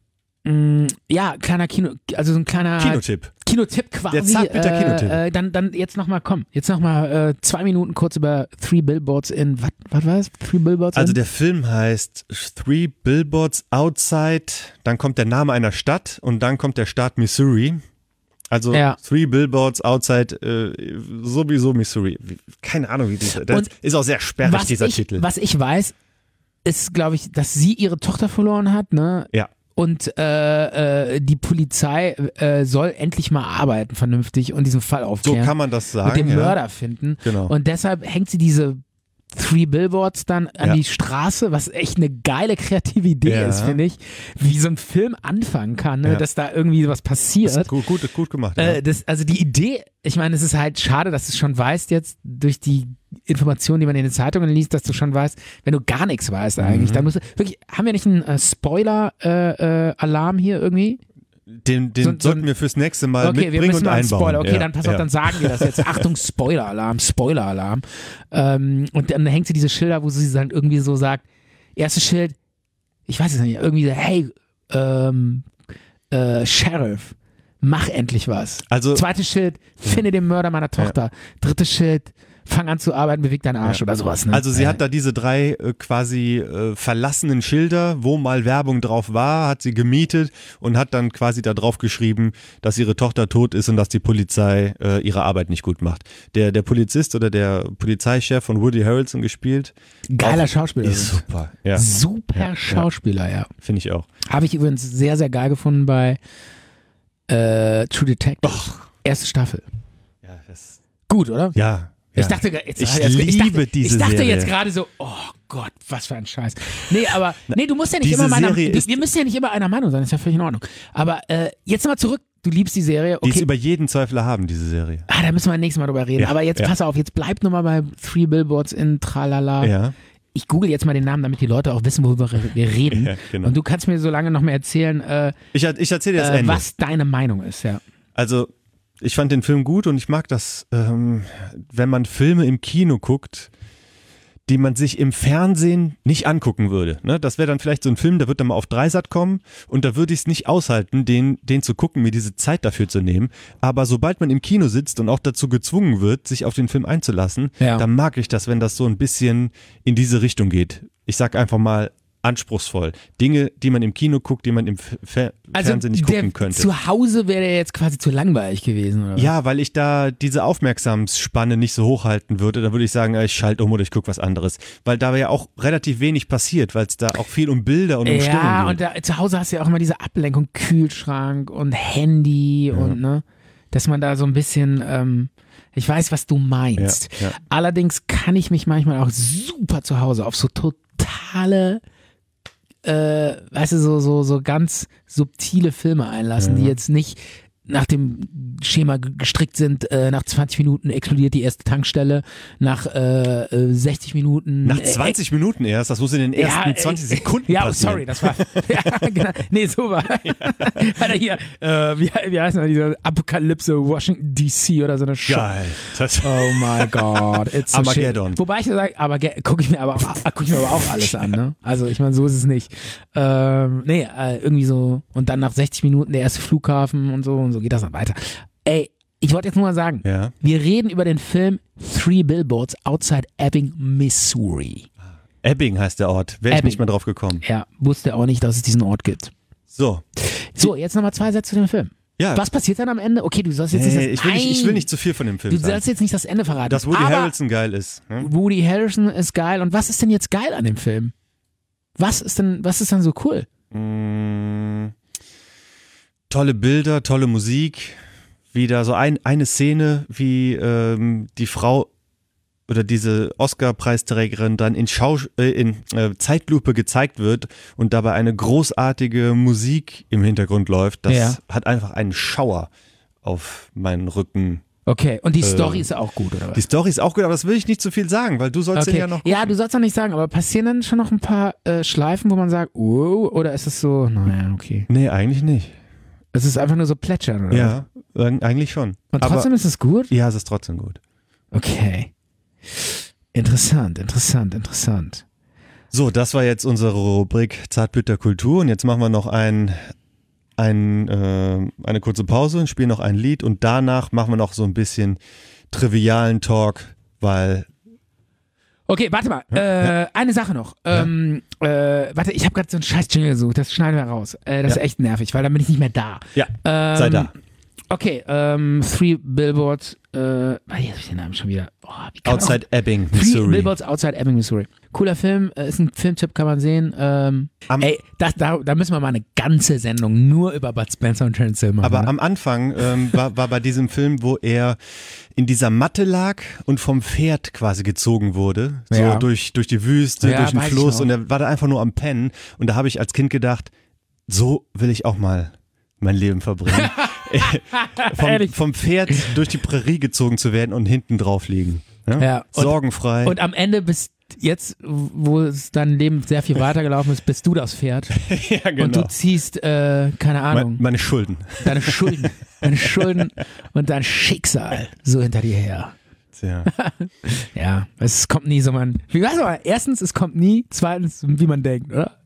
mh, ja, kleiner Kino, also so ein kleiner Kinotipp. Kinotipp quasi. Der zartbitter äh, Kinotipp. Äh, dann, dann jetzt nochmal, komm, jetzt nochmal äh, zwei Minuten kurz über Three Billboards in, was was war das? Three Billboards Also in? der Film heißt Three Billboards Outside, dann kommt der Name einer Stadt und dann kommt der Staat Missouri. Also Ja. Three Billboards Outside, äh, sowieso Missouri. Keine Ahnung, wie dieser, das Und ist auch sehr sperrig, was dieser ich, Titel. Was ich weiß, ist, glaube ich, dass sie ihre Tochter verloren hat, ne? Ja. Und äh, äh, die Polizei äh, soll endlich mal arbeiten, vernünftig, und diesen Fall So aufklären. kann man das sagen. und den ja. Mörder finden. Genau. Und deshalb hängt sie diese Three Billboards dann an Ja. die Straße, was echt eine geile kreative Idee Ja. ist, finde ich. Wie so ein Film anfangen kann, ne? Ja. Dass da irgendwie was Das passiert. ist gut, gut, gut gemacht. Ja. Äh, das, also die Idee, ich meine, es ist halt schade, dass du es schon weißt jetzt durch die Informationen, die man in den Zeitungen liest, dass du schon weißt, wenn du gar nichts weißt eigentlich, Mhm. dann musst du, wirklich, haben wir nicht einen äh, Spoiler-Alarm hier irgendwie? Den, den so- so sollten ein- wir fürs nächste Mal Okay, wir mitbringen müssen und mal einen einbauen. Spoiler. Okay, ja. dann pass ja. auf, dann sagen wir das jetzt. Achtung, Spoiler-Alarm, Spoiler-Alarm. Ähm, und dann hängt sie diese Schilder, wo sie dann irgendwie so sagt, erstes Schild, ich weiß es nicht, irgendwie so, hey, ähm, äh, Sheriff, mach endlich was. Also, Zweites Schild, finde den Mörder meiner Tochter. Drittes Schild, fang an zu arbeiten, beweg deinen Arsch Ja. oder sowas. Ne? Also sie äh, hat da diese drei äh, quasi äh, verlassenen Schilder, wo mal Werbung drauf war, hat sie gemietet und hat dann quasi da drauf geschrieben, dass ihre Tochter tot ist und dass die Polizei äh, ihre Arbeit nicht gut macht. Der, der Polizist oder der Polizeichef von Woody Harrelson gespielt. Geiler auch, Schauspieler. Ist super, ja, Super Ja, ja. Schauspieler, ja. finde ich auch. Habe ich übrigens sehr, sehr geil gefunden bei äh, True Detective. Erste Staffel. Ja, das, Gut, oder? ja. Ich ja. dachte, jetzt, Ich jetzt, ich liebe dachte, diese ich dachte Serie. jetzt gerade so, oh Gott, was für ein Scheiß. Nee, aber, nee, du musst ja nicht diese immer meiner, Serie du, ist- wir müssen ja nicht immer einer Meinung sein, ist ja völlig in Ordnung. Aber äh, jetzt nochmal zurück, du liebst die Serie, Die ist okay, über jeden Zweifel erhaben, diese Serie. ah, da müssen wir nächstes Mal drüber reden. Ja, aber jetzt ja. pass auf, jetzt bleib nochmal bei Three Billboards in Tralala. Ja. Ich google jetzt mal den Namen, damit die Leute auch wissen, worüber wir reden. Ja, genau. Und du kannst mir so lange noch mehr erzählen, äh, Ich, ich erzähle dir das äh, Ende. was deine Meinung ist, ja. Also, ich fand den Film gut und ich mag das, ähm, wenn man Filme im Kino guckt, die man sich im Fernsehen nicht angucken würde. Ne? Das wäre dann vielleicht so ein Film, der wird dann mal auf Dreisat kommen und da würde ich es nicht aushalten, den, den zu gucken, mir diese Zeit dafür zu nehmen. Aber sobald man im Kino sitzt und auch dazu gezwungen wird, sich auf den Film einzulassen, Ja. dann mag ich das, wenn das so ein bisschen in diese Richtung geht. Ich sag einfach mal anspruchsvoll. Dinge, die man im Kino guckt, die man im F Fer Also Fernsehen nicht der, gucken könnte. zu Hause wäre der jetzt quasi zu langweilig gewesen, oder? Ja, weil ich da diese Aufmerksamsspanne nicht so hochhalten würde. Da würde ich sagen, ich schalte um oder ich gucke was anderes. Weil da ja auch relativ wenig passiert, weil es da auch viel um Bilder und um Stimmung Ja, geht. und da, zu Hause hast du ja auch immer diese Ablenkung, Kühlschrank und Handy und ne, dass man da so ein bisschen, ähm, ich weiß, was du meinst. Ja, ja. Allerdings kann ich mich manchmal auch super zu Hause auf so totale, äh, weißt du, so, so, so ganz subtile Filme einlassen, die jetzt nicht nach dem Schema ge- gestrickt sind, äh, nach zwanzig Minuten explodiert die erste Tankstelle, nach äh, äh, sechzig Minuten. Nach äh, zwanzig Minuten erst, das muss in den ersten ja, zwanzig äh, Sekunden ja, passieren. sorry, das war. Ja, genau. Nee, so war. Alter, hier, äh, wie, wie heißt denn diese Apokalypse Washington D C oder so eine Scheiße. Geil. Das, Oh my God. It's so Armageddon. shit. Wobei ich sage, aber gucke ich mir aber auch, guck ich mir aber auch alles an, ne? Also ich meine, so ist es nicht. Ähm, nee, äh, irgendwie so, und dann nach sechzig Minuten der erste Flughafen und so und so geht das dann weiter. Ey, ich wollte jetzt nur mal sagen, Ja. wir reden über den Film Three Billboards Outside Ebbing, Missouri. Ebbing heißt der Ort. Wäre ich Ebbing. nicht mehr drauf gekommen. Er wusste auch nicht, dass es diesen Ort gibt. So. So, jetzt nochmal zwei Sätze zu dem Film. Ja. Was passiert dann am Ende? Okay, du sollst jetzt nicht Nee, das, ich, will nicht, ich will Nein! nicht zu viel von dem Film Du sagen. sollst jetzt nicht das Ende verraten. Dass Woody aber Harrelson geil ist. Ne? Woody Harrelson ist geil. Und was ist denn jetzt geil an dem Film? Was ist denn, was ist denn so cool? Mm, tolle Bilder, tolle Musik. Wieder so ein, eine Szene, wie ähm, die Frau oder diese Oscar-Preisträgerin dann in, Schau äh, in äh, Zeitlupe gezeigt wird und dabei eine großartige Musik im Hintergrund läuft. Das Ja. hat einfach einen Schauer auf meinen Rücken. Okay, und die Äh, Story ist auch gut, oder Die was? Story ist auch gut, aber das will ich nicht zu viel sagen, weil du sollst den Okay. ja noch Ja, gucken. du sollst doch nicht sagen, aber passieren dann schon noch ein paar äh, Schleifen, wo man sagt, wow, oder ist es so, naja, okay. Nee, eigentlich nicht. Es ist einfach nur so plätschern, oder? Ja, eig- eigentlich schon. Und trotzdem aber, ist es gut? ja, es ist trotzdem gut. Okay. Interessant, interessant, interessant. So, das war jetzt unsere Rubrik Zartbitterkultur und jetzt machen wir noch ein, ein, äh, eine kurze Pause und spielen noch ein Lied und danach machen wir noch so ein bisschen trivialen Talk, weil Okay, warte mal. Äh, eine Sache noch. Ähm, äh, warte, ich habe gerade so einen scheiß Jingle gesucht. Das schneiden wir raus. Äh, das Ja. ist echt nervig, weil dann bin ich nicht mehr da. ja, Ähm, sei da. Okay, ähm, Three Billboards, äh, ah, jetzt hab ich den Namen schon wieder. Oh, wie kann man Outside Ebbing, auch, Three Missouri. Billboards Outside Ebbing, Missouri. Cooler Film, äh, ist ein Filmtipp, kann man sehen. Ähm, Am- ey, das, da, da müssen wir mal eine ganze Sendung nur über Bud Spencer und Terence Hill machen. Aber ne? am Anfang ähm, war, war bei diesem Film, wo er in dieser Matte lag und vom Pferd quasi gezogen wurde, so Ja. durch, durch die Wüste, Ja, durch den weiß ich Fluss noch. und er war da einfach nur am Pennen und da habe ich als Kind gedacht, so will ich auch mal mein Leben verbringen. vom, Ehrlich? vom Pferd durch die Prärie gezogen zu werden und hinten drauf liegen. Ja? Ja, und- Sorgenfrei. Und am Ende bist jetzt, wo es dein Leben sehr viel weitergelaufen ist, bist du das Pferd. ja, genau. Und du ziehst, äh, keine Ahnung, Me- meine Schulden. deine Schulden, deine Schulden und dein Schicksal so hinter dir her. Tja. Ja, es kommt nie so, man, wie weißt du, erstens, es kommt nie, zweitens, wie man denkt, oder?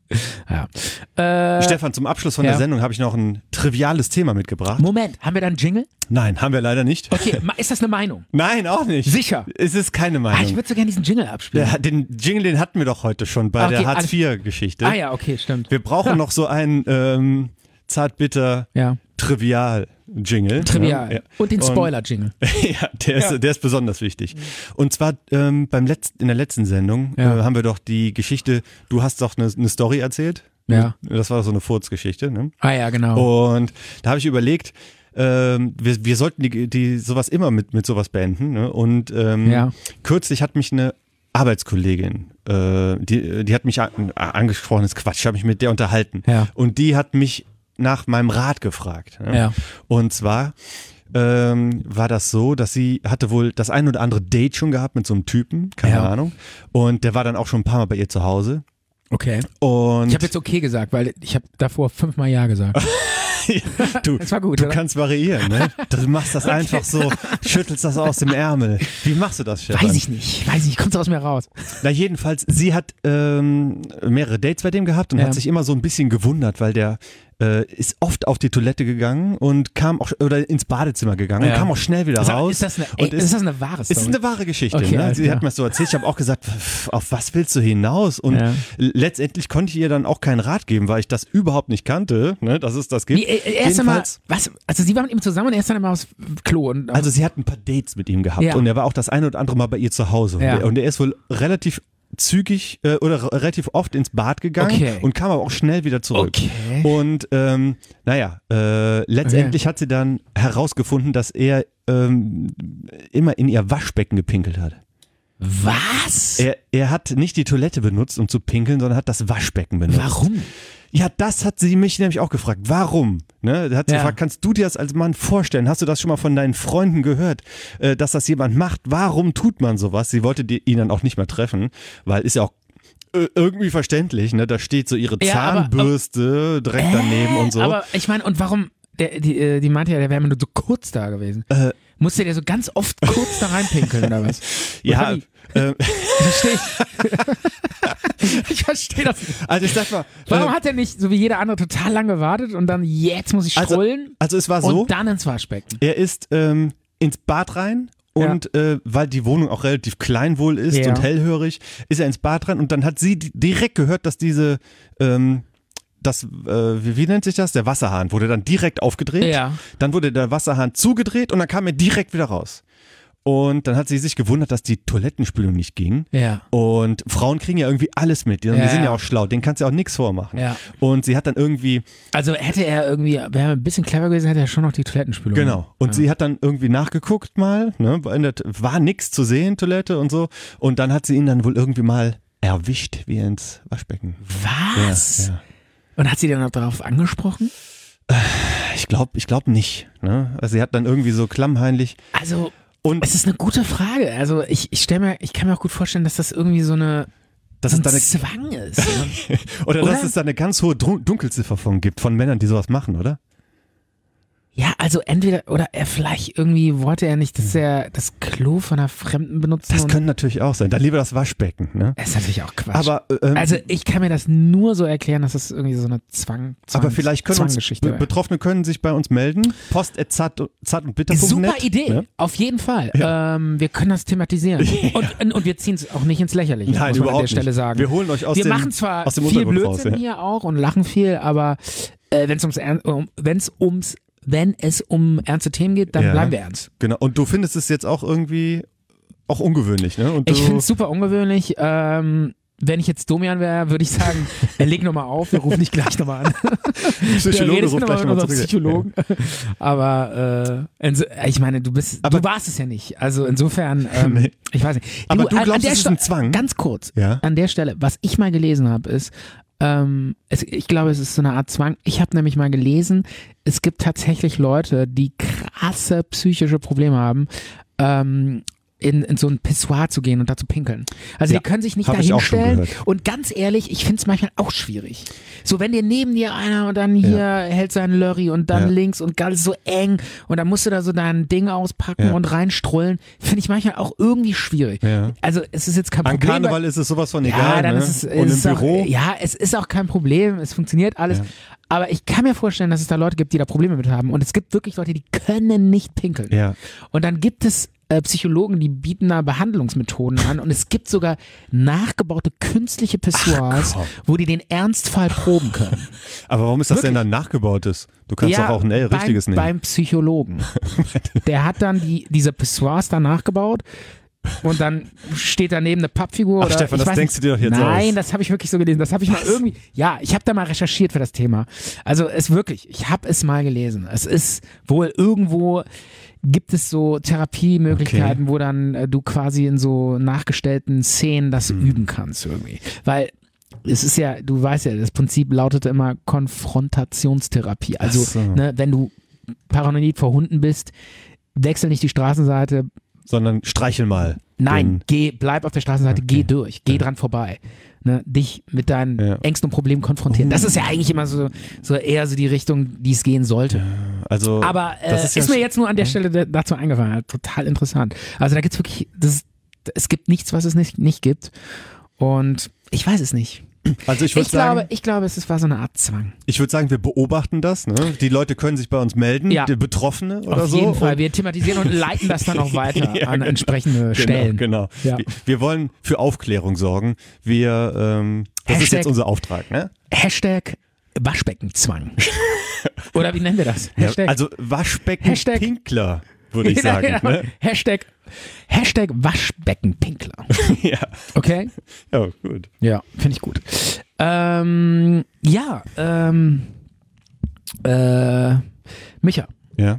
Ja. Äh, Stefan, zum Abschluss von ja. der Sendung habe ich noch ein triviales Thema mitgebracht. Moment, haben wir da einen Jingle? Nein, haben wir leider nicht. Okay, ma- ist das eine Meinung? Nein, auch nicht. Sicher? Es ist keine Ah, Meinung. ich würde so gerne diesen Jingle abspielen. Der, den Jingle, den hatten wir doch heute schon bei Okay, der Hartz alles- vier Geschichte. Ah ja, okay, stimmt. Wir brauchen Ja. noch so einen ähm, zart-bitter Ja, Trivial-Jingle. trivial. Ja. Und den Spoiler-Jingle. Ja, der ist, Ja. der ist besonders wichtig. Und zwar ähm, beim letzten, in der letzten Sendung Ja. äh, haben wir doch die Geschichte, du hast doch eine, eine Story erzählt. Ja. Das war doch so eine Furzgeschichte. Ne? Ah ja, genau. Und da habe ich überlegt, ähm, wir, wir sollten die, die sowas immer mit, mit sowas beenden. Ne? Und ähm, Ja. kürzlich hat mich eine Arbeitskollegin, äh, die, die hat mich an, angesprochen, das ist Quatsch, ich habe mich mit der unterhalten. Ja. Und die hat mich nach meinem Rat gefragt. Ne? Ja. Und zwar ähm, war das so, dass sie hatte wohl das ein oder andere Date schon gehabt mit so einem Typen, keine Ja. Ahnung. Und der war dann auch schon ein paar Mal bei ihr zu Hause. Okay. Und Ich habe jetzt okay gesagt, weil ich habe davor fünfmal ja gesagt. du, Das war gut, du oder? kannst variieren, ne? Du machst das einfach so, schüttelst das aus dem Ärmel. Wie machst du das, Stefan? Weiß ich nicht, weiß ich nicht, kommt aus mir raus. Na jedenfalls, sie hat ähm, mehrere Dates bei dem gehabt und Ja. hat sich immer so ein bisschen gewundert, weil der äh, ist oft auf die Toilette gegangen und kam auch oder ins Badezimmer gegangen Ja. und kam auch schnell wieder Sag, raus. ist das eine, und ey, ist das eine wahre es Story? ist eine wahre Geschichte. Okay, ne? alles Sie klar. hat mir das so erzählt. Ich habe auch gesagt, pff, auf was willst du hinaus? Und Ja. letztendlich konnte ich ihr dann auch keinen Rat geben, weil ich das überhaupt nicht kannte, ne? dass es das gibt. Wie, äh, erst einmal, Jedenfalls, was, also sie war mit ihm zusammen und er ist dann immer aufs Klo. Und, also sie hat ein paar Dates mit ihm gehabt Ja. und er war auch das eine oder andere Mal bei ihr zu Hause. Und Ja. der- Und er ist wohl relativ zügig äh, oder r- relativ oft ins Bad gegangen Okay. und kam aber auch schnell wieder zurück. Okay. Und ähm, naja, äh, letztendlich hat sie dann herausgefunden, dass er ähm, immer in ihr Waschbecken gepinkelt hat. was? Er, er hat nicht die Toilette benutzt, um zu pinkeln, sondern hat das Waschbecken benutzt. Warum? Ja, das hat sie mich nämlich auch gefragt. Warum? Ne? Da hat sie Ja. gefragt, kannst du dir das als Mann vorstellen? Hast du das schon mal von deinen Freunden gehört, äh, dass das jemand macht? Warum tut man sowas? Sie wollte die, ihn dann auch nicht mehr treffen, weil ist ja auch äh, irgendwie verständlich. Ne? Da steht so ihre Ja, aber- Zahnbürste direkt daneben und so. Aber ich meine, und warum, der, die, äh, die meinte ja, der wäre nur so kurz da gewesen. Äh, Musste der so ganz oft kurz da reinpinkeln oder was? ja, Oder wie? äh, Verstehe ich. Ich verstehe das nicht. also ich sag mal, Warum äh, hat er nicht, so wie jeder andere, total lange gewartet und dann, jetzt muss ich Also- strollen also es war so, und dann ins Waschbecken? er ist ähm, ins Bad rein. Und äh, weil die Wohnung auch relativ klein wohl ist Ja. und hellhörig, ist er ins Bad rein und dann hat sie di- direkt gehört, dass diese, ähm, das, äh, wie, wie nennt sich das? Der Wasserhahn wurde dann direkt aufgedreht. Ja. Dann wurde der Wasserhahn zugedreht und dann kam er direkt wieder raus. Und dann hat sie sich gewundert, dass die Toilettenspülung nicht ging. Ja. Und Frauen kriegen ja irgendwie alles mit. Die, die Ja, sind ja ja. auch schlau, denen kannst du ja auch nichts vormachen. Ja. Und sie hat dann irgendwie, Also hätte er irgendwie, wäre er ein bisschen clever gewesen, hätte er schon noch die Toilettenspülung. genau. Und ja. sie hat dann irgendwie nachgeguckt mal, ne, in der, war nix zu sehen, Toilette und so. Und dann hat sie ihn dann wohl irgendwie mal erwischt, wie er ins Waschbecken. Was? Ja, ja. Und hat sie dann noch darauf angesprochen? Ich glaube, ich glaube nicht. Ne? Also sie hat dann irgendwie so klammheimlich Also, und es ist eine gute Frage. Also ich, ich stelle mir, ich kann mir auch gut vorstellen, dass das irgendwie so eine dass so es ein da eine, Zwang ist. Ne? oder, dass oder? es da eine ganz hohe Dun- Dunkelziffer von gibt von Männern, die sowas machen, oder? Ja, also entweder, oder er vielleicht irgendwie wollte er nicht, dass er das Klo von einer Fremden benutzt. Das und könnte natürlich auch sein. Dann lieber das Waschbecken. Ne? das ist natürlich auch Quatsch. Aber ähm, also ich kann mir das nur so erklären, dass das irgendwie so eine Zwang, Zwang aber vielleicht können uns Zwanggeschichte Be wäre. Betroffene können sich bei uns melden. Post at zart und bitter Punkt net. Super Idee, Ne? auf jeden Fall. Ähm, wir können das thematisieren. Und, und wir ziehen es auch nicht ins Lächerliche, Nein, muss man überhaupt an der Stelle nicht. sagen. Wir holen euch aus wir dem, machen zwar aus dem viel Untergrund Blödsinn raus. Ja. hier auch und lachen viel, aber äh, wenn es ums Ern- um, wenn's ums wenn es um ernste Themen geht, dann Ja. bleiben wir ernst. Genau. Und du findest es jetzt auch irgendwie auch ungewöhnlich, ne? Und du, Ich finde es super ungewöhnlich. Ähm, wenn ich jetzt Domian wäre, würde ich sagen, er leg nochmal auf, wir rufen dich gleich nochmal an. Psychologe Der ruft redet gleich noch nochmal mit zurück. unserem Psychologen. Aber äh, inso, ich meine, du bist, Aber- du warst es ja nicht. Also insofern, ähm, Nee. ich weiß nicht. Aber du an- an glaubst, der es ist Sta- ein Zwang? Ganz kurz, Ja. an der Stelle, was ich mal gelesen habe, ist, ähm, es, ich glaube, es ist so eine Art Zwang. Ich habe nämlich mal gelesen, es gibt tatsächlich Leute, die krasse psychische Probleme haben, ähm, in, in so ein Pissoir zu gehen und da zu pinkeln. Also Ja, die können sich nicht hab ich auch schon dahinstellen. gehört. Und ganz ehrlich, ich finde es manchmal auch schwierig. So, wenn dir neben dir einer und dann hier Ja. hält seinen Lörri und dann Ja. links und ganz so eng und dann musst du da so dein Ding auspacken Ja. und reinstrullen, finde ich manchmal auch irgendwie schwierig. Ja. Also es ist jetzt kein An Problem. Karneval weil- ist es sowas von ja, egal, dann ne? ist es, Und es ist im auch, Büro. ja, es ist auch kein Problem, es funktioniert alles. Ja. Aber ich kann mir vorstellen, dass es da Leute gibt, die da Probleme mit haben. Und es gibt wirklich Leute, die können nicht pinkeln. Ja. Und dann gibt es äh, Psychologen, die bieten da Behandlungsmethoden an. Und es gibt sogar nachgebaute künstliche Pissoirs, komm. wo die den Ernstfall proben können. Aber warum ist das Wirklich? denn dann nachgebautes? Du kannst ja, doch auch ein äh, richtiges beim, nehmen. beim Psychologen. Der hat dann die, diese Pissoirs da nachgebaut. Und dann steht daneben eine Pappfigur. Ach, oder, Stefan, ich das weiß denkst nicht. du dir doch jetzt Nein, aus. das habe ich wirklich so gelesen. Das habe ich mal irgendwie. Ja, ich habe da mal recherchiert für das Thema. Also es wirklich, ich habe es mal gelesen. Es ist wohl irgendwo. Gibt es so Therapiemöglichkeiten, Okay. wo dann äh, du quasi in so nachgestellten Szenen das Hm. üben kannst irgendwie. Weil es ist ja, du weißt ja, das Prinzip lautete immer Konfrontationstherapie. Also, Ach so. ne, wenn du paranoid vor Hunden bist, wechsel nicht die Straßenseite. Sondern streichel mal. Nein, Den, geh, bleib auf der Straßenseite, Okay. geh durch, geh dran vorbei. Ne, dich mit deinen Ja. Ängsten und Problemen konfrontieren. Das ist ja eigentlich immer so, so eher so die Richtung, die es gehen sollte. also, Aber äh, das ist, ist, ja mir jetzt nur an der Stelle da- dazu eingefallen. Total interessant. Also da gibt es wirklich, das, es gibt nichts, was es nicht, nicht gibt. Und ich weiß es nicht. Also ich Ich, würde sagen, glaube, ich glaube, es ist- war so eine Art Zwang. ich würde sagen, wir beobachten das. Ne? Die Leute können sich bei uns melden, Ja. die Betroffene oder Auf so. jeden Fall. Und- Wir thematisieren und leiten das dann auch weiter Ja, an genau. entsprechende Stellen. Genau, genau. Ja. Wir, wir wollen für Aufklärung sorgen. Wir, ähm, das ist Hashtag- jetzt unser Auftrag, ne? Hashtag Waschbeckenzwang. Oder wie nennen wir das? Ja, Hashtag, also Waschbecken Hashtag- Pinkler, würde ich sagen. Ja, Ne? Hashtag, Hashtag Waschbeckenpinkler. Ja. Okay? ja, gut. Ja, finde ich gut. Ähm, ja, ähm, äh, Micha, Ja,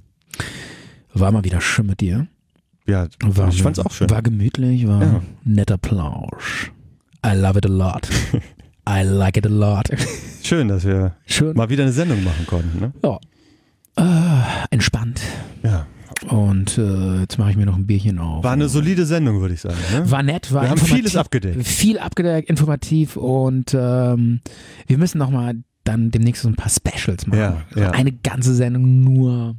war mal wieder schön mit dir. ja War, ich fand's auch schön. War gemütlich, war Ja. netter Plausch. I love it a lot. I like it a lot. Schön, dass wir Schön. mal wieder eine Sendung machen konnten. Ne? Ja. Äh, entspannt. Ja. Und äh, jetzt mache ich mir noch ein Bierchen auf. War eine solide Sendung, würde ich sagen. Ne? War nett, war Wir haben informativ- vieles abgedeckt. Viel abgedeckt, informativ und ähm, wir müssen nochmal dann demnächst so ein paar Specials machen. Ja, So ja. Eine ganze Sendung nur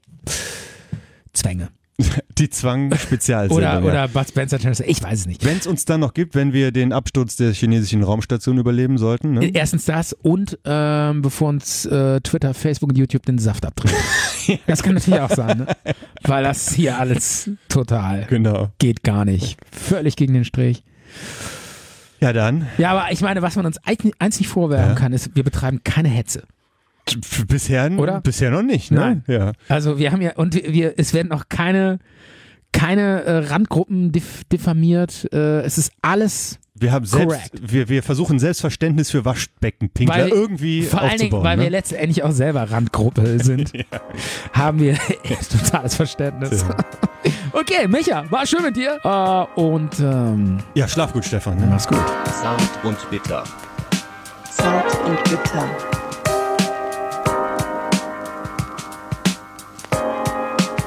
Zwänge. Die Zwang-Spezialsendung. Oder, ja. oder Bud Spencer Channel. Ich weiß es nicht. Wenn es uns dann noch gibt, wenn wir den Absturz der chinesischen Raumstation überleben sollten. Ne? Erstens das und ähm, bevor uns äh, Twitter, Facebook und YouTube den Saft abdrehen. Das kann natürlich auch sein, ne? Weil das hier alles total Genau. geht gar nicht. Völlig gegen den Strich. Ja, dann. Ja, aber ich meine, was man uns eins eins nicht vorwerfen Ja. kann, ist, wir betreiben keine Hetze. F- Bisher, Oder? bisher noch nicht. Ne? Nein. Ja. Also wir haben ja, und wir, es werden auch keine, keine äh, Randgruppen diff, diffamiert. Äh, es ist alles, Wir haben selbst, Correct. wir, wir versuchen Selbstverständnis für Waschbeckenpinkler Weil- irgendwie vor allen Dingen, aufzubauen. weil wir ne? letztendlich auch selber Randgruppe sind, haben wir totales Verständnis. Okay, Micha, war schön mit dir. Äh, und ähm, Ja, schlaf gut, Stefan. Ne? mach's gut. Zart und bitter. Zart und bitter.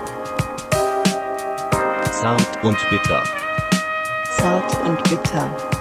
Zart und bitter. Zart und bitter.